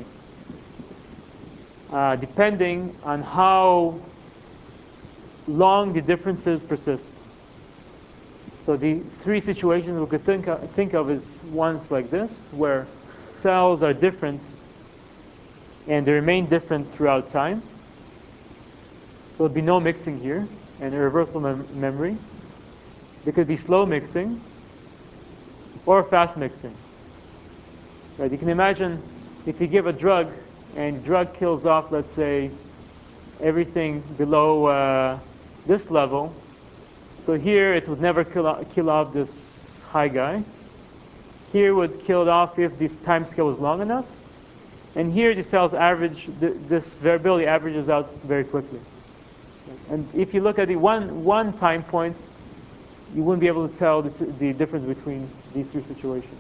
uh, depending on how long the differences persist. So the three situations we could think of, think of is ones like this, where cells are different and they remain different throughout time. So there'll be no mixing here and irreversible mem memory. There could be slow mixing or fast mixing. Right? You can imagine if you give a drug and the drug kills off, let's say, everything below uh, this level. So here it would never kill, kill off this high guy. Here would kill it off if this time scale was long enough. And here the cells average, this variability averages out very quickly. And if you look at the one, one time point, you wouldn't be able to tell the, the difference between these three situations.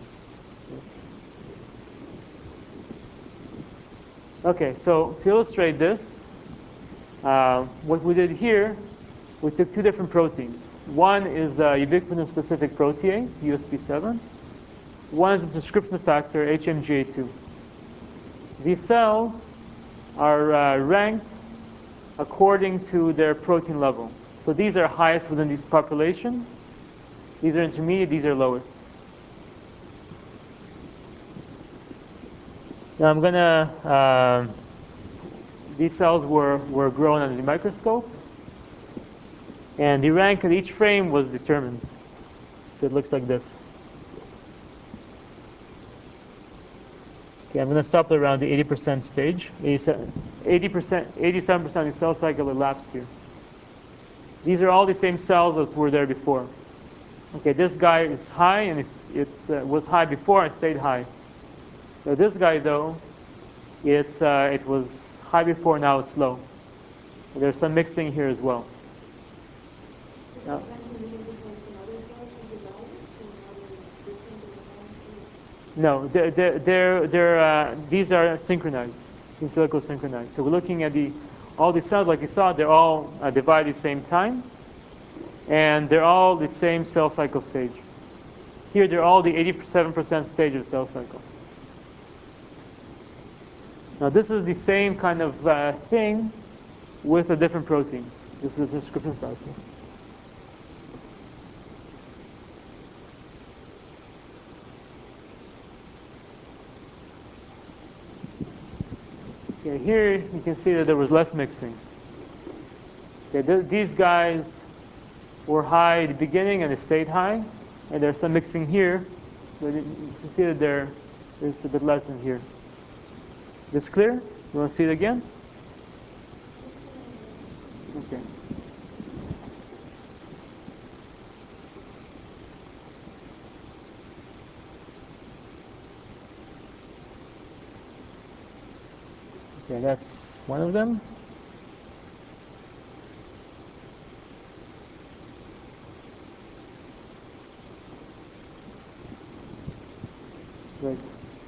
Okay, so to illustrate this, uh, what we did here, we took two different proteins. One is a ubiquitin-specific protease, U S P seven. One is a transcription factor, H M G A two. These cells are uh, ranked according to their protein level. So these are highest within this population. These are intermediate, these are lowest. Now I'm gonna, uh, these cells were, were grown under the microscope, and the rank of each frame was determined. So it looks like this. Okay, I'm gonna stop around the eighty percent stage. eighty percent, eighty-seven percent of the cell cycle elapsed here. These are all the same cells as were there before. Okay, this guy is high, and it's, it uh, was high before and stayed high. So this guy, though, it, uh, it was high before, now it's low. There's some mixing here as well. Now, no, they're, they're, they're, they're, uh, these are synchronized, in silico synchronized. So we're looking at the, all the cells, like you saw, they're all uh, divided at the same time, and they're all the same cell cycle stage. Here, they're all the eighty-seven percent stage of the cell cycle. Now, this is the same kind of uh, thing with a different protein. This is a description file. Okay, here you can see that there was less mixing. Okay, th these guys were high at the beginning and they stayed high, and there's some mixing here, but you can see that there is a bit less in here. This clear? You want to see it again? Okay. Okay, that's one of them. Right.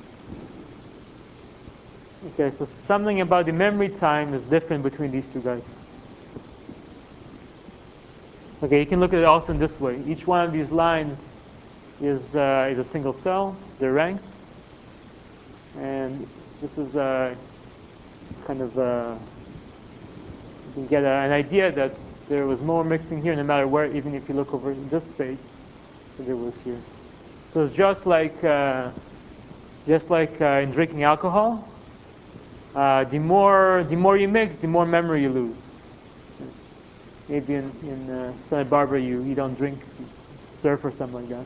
Okay, so something about the memory time is different between these two guys. Okay, you can look at it also in this way. Each one of these lines is uh, is a single cell. They're ranked, and this is uh, kind of uh, you can get a, an idea that there was more mixing here, no matter where. Even if you look over this page, there was here. So it's just like uh, just like uh, in drinking alcohol. Uh, the more the more you mix, the more memory you lose. Maybe in, in uh, Santa Barbara you, you don't drink, you surf or something like that.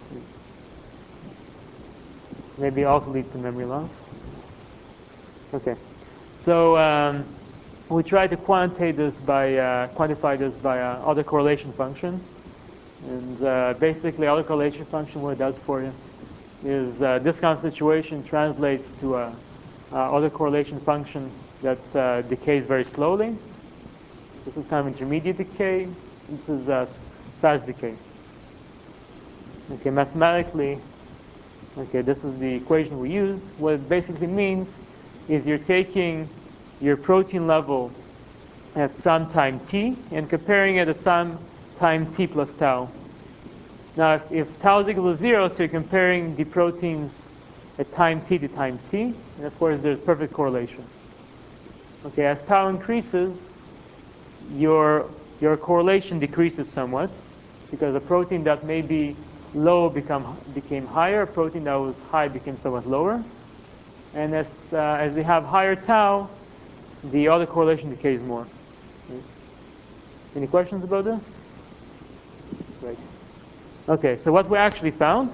Maybe it also leads to memory loss. Okay, so um, we try to quantitate this by uh, quantify this by uh, autocorrelation function, and uh, basically autocorrelation function, what it does for you is uh, this kind of situation translates to a uh, autocorrelation function that uh, decays very slowly. This is kind of intermediate decay. This is uh, fast decay. Okay, mathematically, okay, this is the equation we used. What it basically means is you're taking your protein level at some time t and comparing it to some time t plus tau. Now, if, if tau is equal to zero, so you're comparing the proteins at time t to time t, and of course there's perfect correlation. Okay, as tau increases, your your correlation decreases somewhat, because a protein that may be low become became higher, a protein that was high became somewhat lower, and as uh, as they have higher tau, the autocorrelation decays more. Okay. Any questions about this? Right. Okay, so what we actually found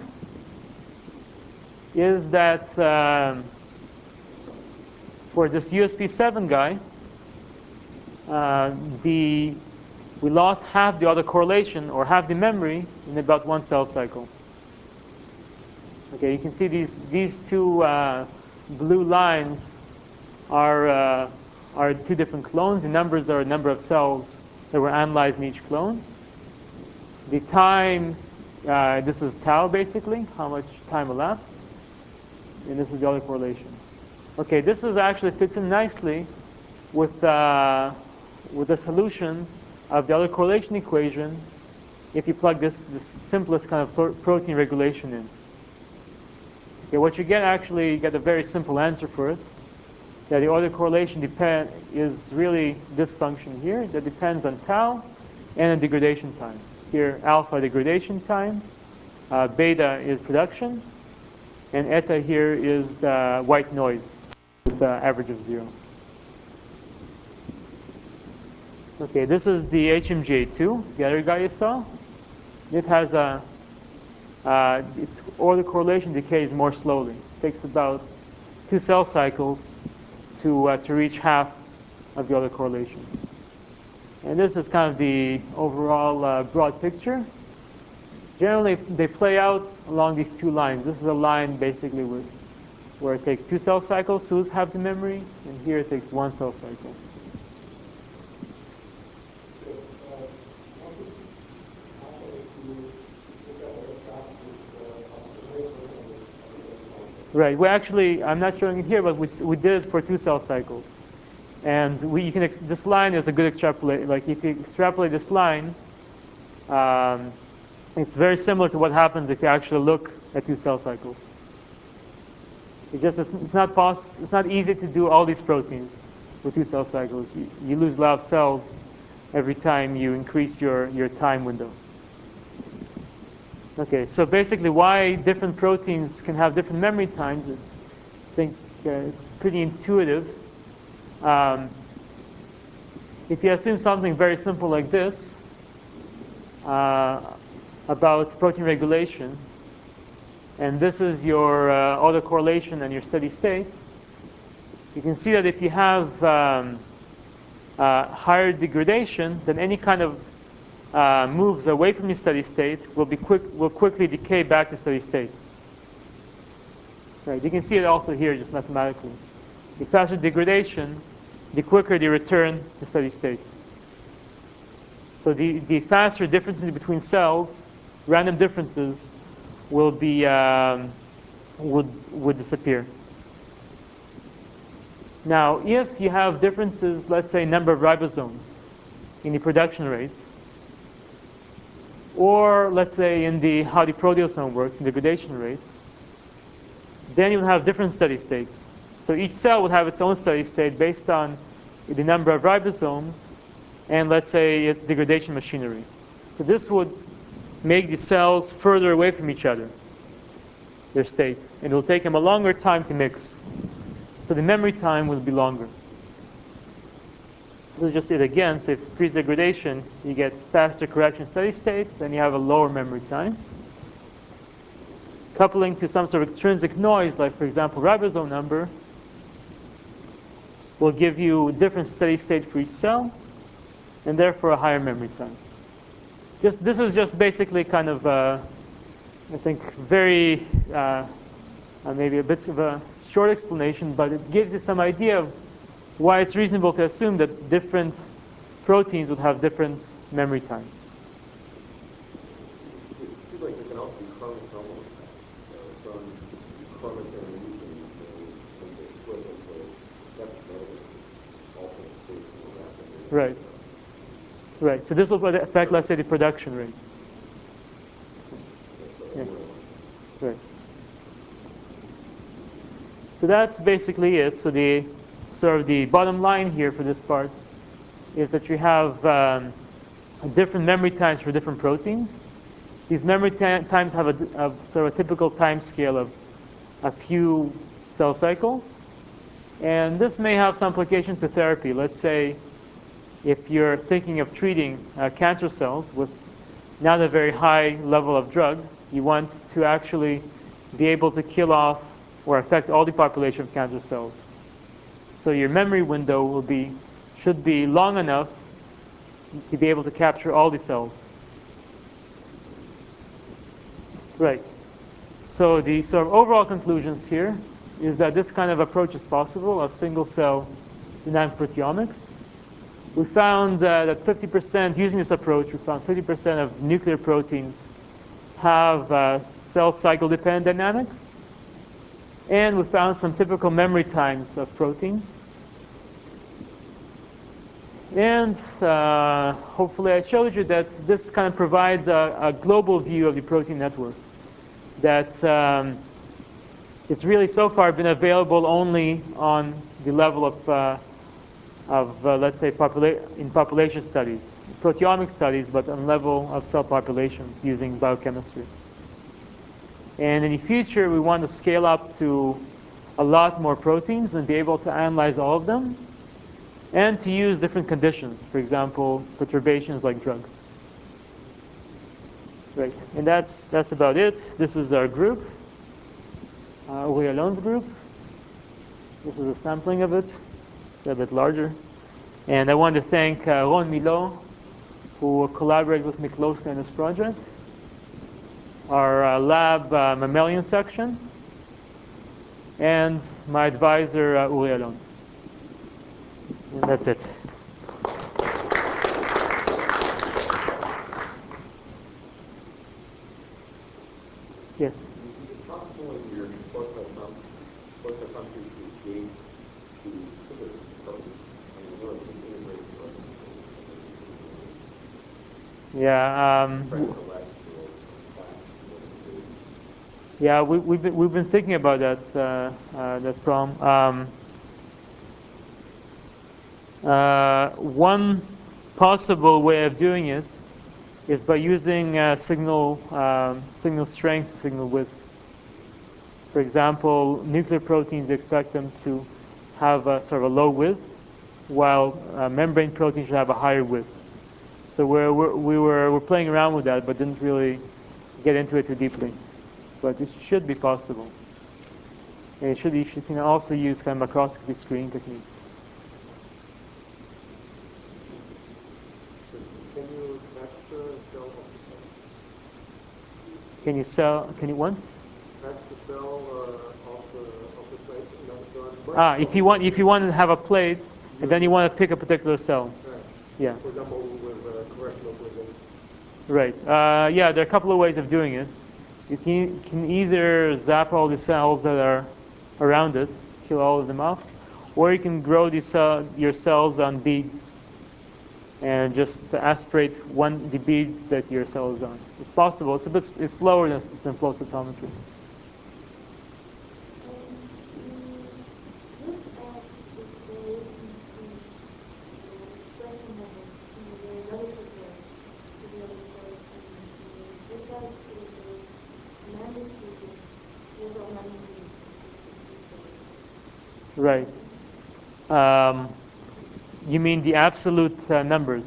is that um, for this U S P seven guy, uh, the we lost half the autocorrelation, or half the memory, in about one cell cycle. Okay, you can see these these two uh, blue lines are uh, are two different clones. The numbers are a number of cells that were analyzed in each clone. The time, uh, this is tau basically, how much time elapsed, and this is the autocorrelation. Okay, this is actually fits in nicely with uh, with the solution of the autocorrelation equation if you plug this this simplest kind of pro protein regulation in. Okay, what you get actually, you get a very simple answer for it. that the autocorrelation depend is really this function here that depends on tau and the degradation time. Here, alpha degradation time, uh, beta is production, and eta here is the white noise with the average of zero. Okay, this is the H M G A two, the other guy you saw. It has a uh, its autocorrelation decays more slowly. It takes about two cell cycles to uh, to reach half of the autocorrelation. And this is kind of the overall uh, broad picture. Generally, they play out along these two lines. This is a line basically with, where it takes two cell cycles to lose half the memory, and here it takes one cell cycle. Right. Well, actually, I'm not showing it here, but we, we did it for two cell cycles. And we, you can ex this line is a good extrapolate. Like if you extrapolate this line, um, it's very similar to what happens if you actually look at two cell cycles. It just it's, it's not poss it's not easy to do all these proteins with two cell cycles. You, you lose a lot of cells every time you increase your your time window. Okay, so basically, why different proteins can have different memory times is, I think, uh, it's pretty intuitive. Um, if you assume something very simple like this uh, about protein regulation, and this is your uh, autocorrelation and your steady state, you can see that if you have um, uh, higher degradation, then any kind of uh, moves away from your steady state will be quick will quickly decay back to steady state. Right? You can see it also here, just mathematically. The faster degradation, the quicker they return to steady state. So the, the faster differences between cells, random differences, will be um, would would disappear. Now, if you have differences, let's say number of ribosomes in the production rate, or let's say in the how the proteasome works, in degradation rate, then you'll have different steady states. So each cell would have its own steady state based on the number of ribosomes and, let's say, its degradation machinery. So this would make the cells further away from each other, their states, and it will take them a longer time to mix. So the memory time will be longer. This is just it again. So if you increase degradation, you get faster correction steady state, then you have a lower memory time. Coupling to some sort of extrinsic noise, like for example ribosome number, will give you different steady state for each cell, and therefore a higher memory time. Just this is just basically kind of, uh, I think, very uh, uh, maybe a bit of a short explanation, but it gives you some idea of why it's reasonable to assume that different proteins would have different memory times. It seems like there can also be chromosomal effects. So some chromosome regions may tend to split into epigenetically alternate states more rapidly. Right. Right. So this will affect, let's say, the production rate. Yeah. Right. So that's basically it. So the sort of the bottom line here for this part is that you have um, different memory times for different proteins. These memory times have a, a sort of a typical time scale of a few cell cycles. And this may have some application to therapy. Let's say if you're thinking of treating uh, cancer cells with not a very high level of drug, you want to actually be able to kill off or affect all the population of cancer cells. So your memory window will be, should be long enough to be able to capture all the cells. Right. So the sort of overall conclusions here is that this kind of approach is possible of single-cell dynamic proteomics. We found uh, that fifty percent, using this approach, we found fifty percent of nuclear proteins have uh, cell cycle-dependent dynamics. And we found some typical memory times of proteins. And uh, hopefully I showed you that this kind of provides a, a global view of the protein network. That um, it's really so far been available only on the level of, uh, of uh, let's say, popula- in population studies, proteomic studies, but on level of cell populations using biochemistry. And in the future, we want to scale up to a lot more proteins and be able to analyze all of them and to use different conditions, for example, perturbations like drugs. Right, and that's, that's about it. This is our group, uh, Uri Alon's group. This is a sampling of it. It's a bit larger. And I want to thank uh, Ron Milo, who collaborated with me closely on this project, our uh, lab uh, mammalian section, and my advisor, uh, Uri Alon. And that's it. Yes? Is it possible in your flow cytometry flow cytometry to gauge the sugar protein? I mean, I know it's integrated protein. Yeah. Um, yeah, we, we've been we've been thinking about that uh, uh, that problem. Um, uh, one possible way of doing it is by using uh, signal um, signal strength to signal width. For example, nuclear proteins, expect them to have a sort of a low width, while uh, membrane proteins should have a higher width. So we're, we're, we were we're playing around with that, but didn't really get into it too deeply. But it should be possible. And it should you should, can also use kind of microscopy screening technique. Can you catch the cell off the plate? Can you sell? Can you what? Catch the cell uh, off the off the plate? You know, so Ah, if you want if you want to have a plate, and then you want to pick a particular cell. Right. Yeah. For example, with uh, correct localization. Right. Uh, yeah, there are a couple of ways of doing it. You can, can either zap all the cells that are around it, kill all of them off, or you can grow these cell, your cells on beads and just aspirate one the bead that your cell is on. It's possible. It's a bit it's slower than, than flow cytometry. Right. Um, you mean the absolute uh, numbers?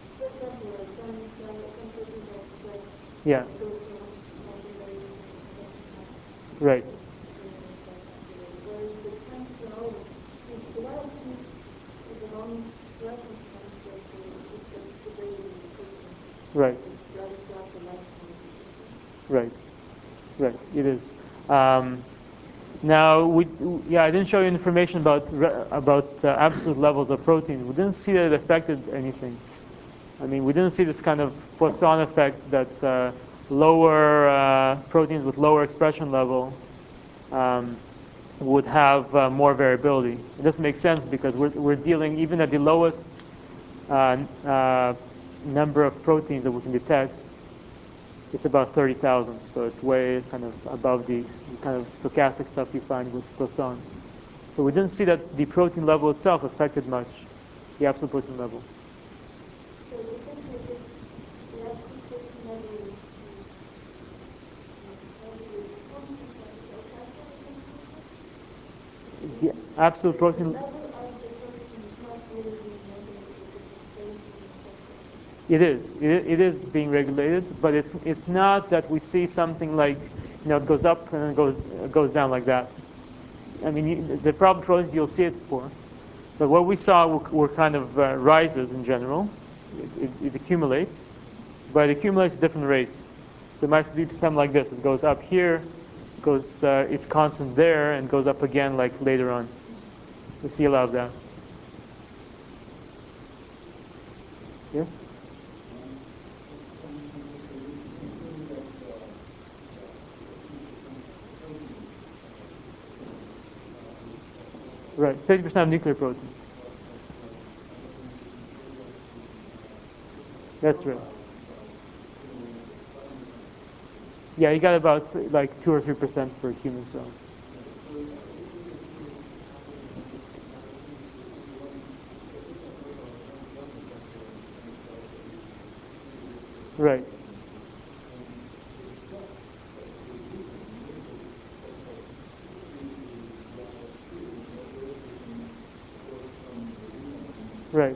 Yeah. Right. Right. Right. Right. It is. Um, now, we, yeah, I didn't show you information about about uh, absolute levels of protein. We didn't see that it affected anything. I mean, we didn't see this kind of Poisson effect that uh, lower uh, proteins with lower expression level um, would have uh, more variability. It doesn't make sense because we're we're dealing even at the lowest uh, uh, number of proteins that we can detect. It's about thirty thousand, so it's way kind of above the kind of stochastic stuff you find with Poisson. So we didn't see that the protein level itself affected much, the absolute protein level. The absolute protein. It is. It, it is being regulated, but it's it's not that we see something like, you know, it goes up and then goes goes down like that. I mean, you, the problem proteins you'll see it for, but what we saw were, were kind of uh, rises in general. It, it, it accumulates, but it accumulates at different rates. So it might be something like this. It goes up here, goes uh, it's constant there, and goes up again like later on. We see a lot of that. Yeah. Right, thirty percent of nuclear protein. That's right. Yeah, you got about like two or three percent for a human cell. Right. Right.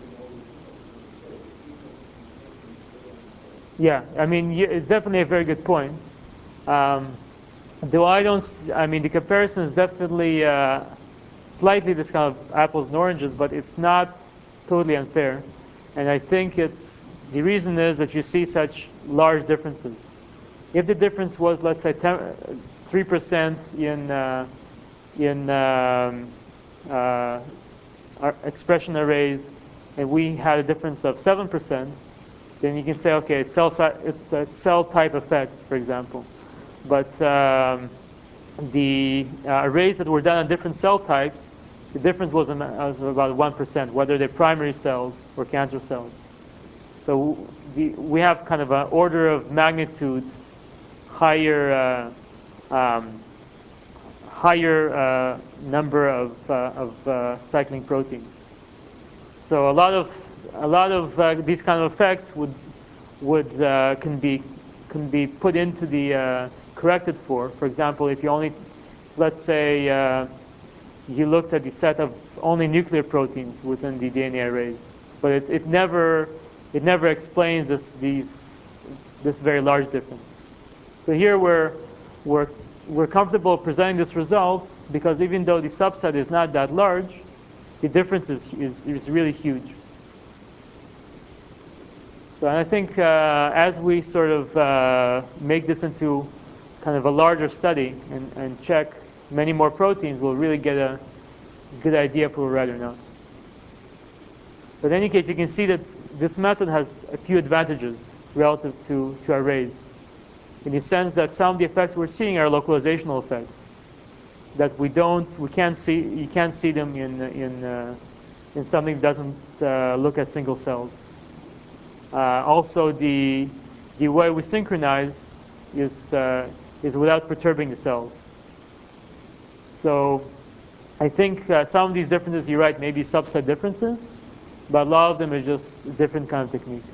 Yeah, I mean, it's definitely a very good point. Um, though I don't, I mean, the comparison is definitely uh, slightly this kind of apples and oranges, but it's not totally unfair. And I think it's the reason is that you see such large differences. If the difference was, let's say, three percent in uh, in um, uh, our expression arrays, and we had a difference of seven percent, then you can say, okay, it's cell, it's a cell type effect, for example. But um, the uh, arrays that were done on different cell types, the difference was, was about one percent, whether they're primary cells or cancer cells. So the, we have kind of an order of magnitude higher uh, um, higher uh, number of, uh, of uh, cycling proteins. So a lot of a lot of uh, these kind of effects would would uh, can be can be put into the uh, corrected for. For example, if you only, let's say, uh, you looked at the set of only nuclear proteins within the D N A arrays, but it, it never it never explains this these this very large difference. So here we're we're we're comfortable presenting this result because even though the subset is not that large, the difference is is, is really huge. So I think uh, as we sort of uh, make this into kind of a larger study and, and check many more proteins, we'll really get a good idea if we're right or not. But in any case, you can see that this method has a few advantages relative to, to arrays, in the sense that some of the effects we're seeing are localizational effects that we don't, we can't see, you can't see them in in uh, in something that doesn't uh, look at single cells. Uh, also, the the way we synchronize is uh, is without perturbing the cells. So, I think uh, some of these differences, you're right, maybe subset differences, but a lot of them are just a different kind of technique.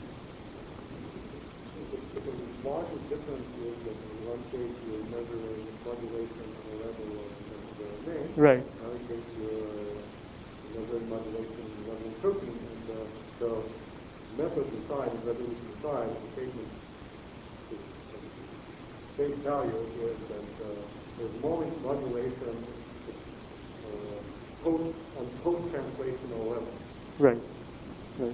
But the largest difference is that in one case you're measuring modulation on the level of the R N A. Right. In another case you're measuring modulation on the level of protein, and uh, the method decides, the resolution decides, the statement, the base value is that uh, there's more modulation uh, post, on post-translational level. Right. Right.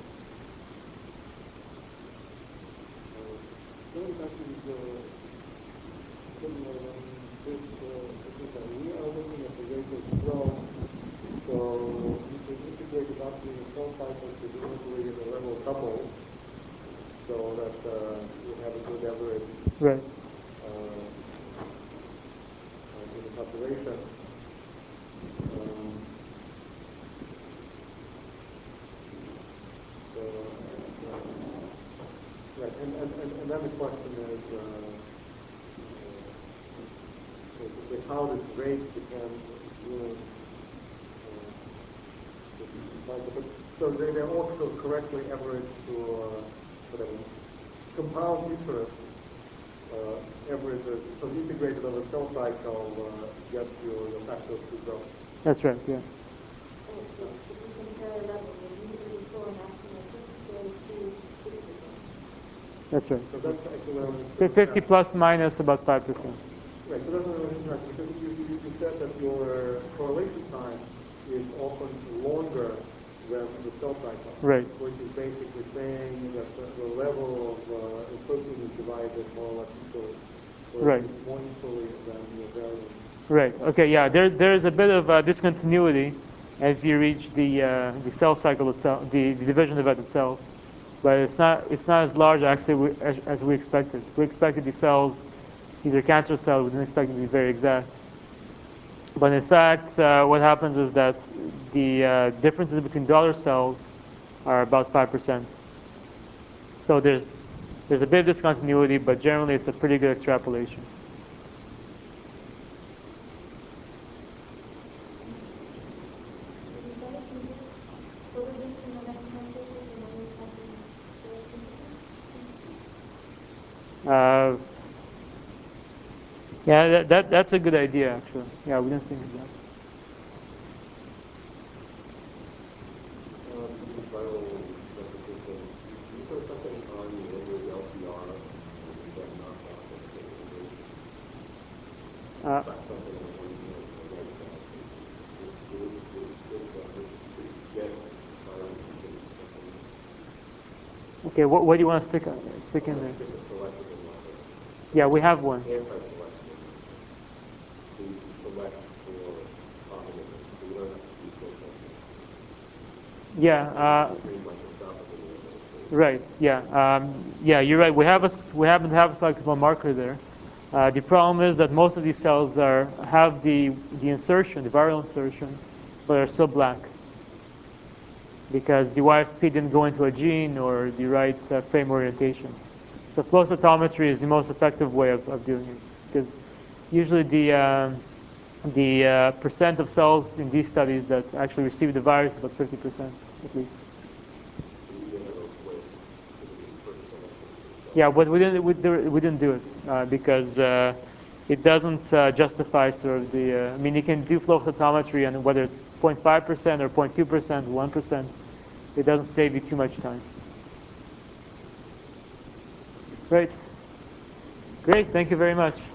Going back to this, uh, similar on this, uh, exercise, we are looking at the rate of growth. So you can integrate it up to the cell cycle, presumably at the level couple, so that uh, you have a good average Right. uh, in the population. Um, so, uh, Right, and, and, and, and then the question is, uh, uh, is how this rate depends on uh, but, so they, they're also correctly averaged to uh, whatever compound interest uh, averages, so integrated over cell cycle uh, gets you the factor of two growth. That's right. Yeah. Oh, so if you compare levels, if you usually saw an maximum fifty goes to fifty percent. That's right. So that's actually where we Fif- fifty plus minus about five percent. right, so that's really interesting because you, you, you said that your correlation time is often longer than the cell cycle. Right. Which is basically saying that the, the level of uh, protein is divided more or less equally. Or Right. more equally than your variance. Right. Okay. Yeah. There there's a bit of uh, discontinuity as you reach the uh, the cell cycle itself, the, the division event itself, but it's not it's not as large actually we, as, as we expected. We expected the cells, either cancer cells, we didn't expect them to be very exact. But in fact, uh, what happens is that the uh, differences between daughter cells are about five percent. So there's there's a bit of discontinuity, but generally it's a pretty good extrapolation. Did you guys can you go over this in the next method and always have the correct interval? Uh, yeah, that, that that's a good idea actually. Yeah, we didn't think of that. Um, the viral repetition, do you put something on the end of the L P R and then knock off the secondary? Uh, Slap something on one end or like that. Would, would, would, would, uh, would, would get viral repetition something? okay, what what do you want to stick stick in Uh, there? stick a selectable marker. Yeah, we have one. Anti-selection marker. So you can select for communism. So you don't have to do full testing. Yeah. Uh, Stream microscopically over the space. Right. Yeah. Um, yeah. You're right. We have a s- we happen to have a selectable marker there. Uh, the problem is that most of these cells are have the the insertion, the viral insertion, but are still black because the Y F P didn't go into a gene or the right uh, frame orientation. So flow cytometry is the most effective way of, of doing it because usually the um, the uh, percent of cells in these studies that actually receive the virus is about fifty percent at least. So you did have a way to do first selection for cells. Yeah, but we didn't we, do- we didn't do it uh, because uh, it doesn't uh, justify sort of the. Uh, I mean, you can do flow cytometry and whether it's zero point five percent or zero point two percent, one percent, it doesn't save you too much time. Great, great. Thank you very much.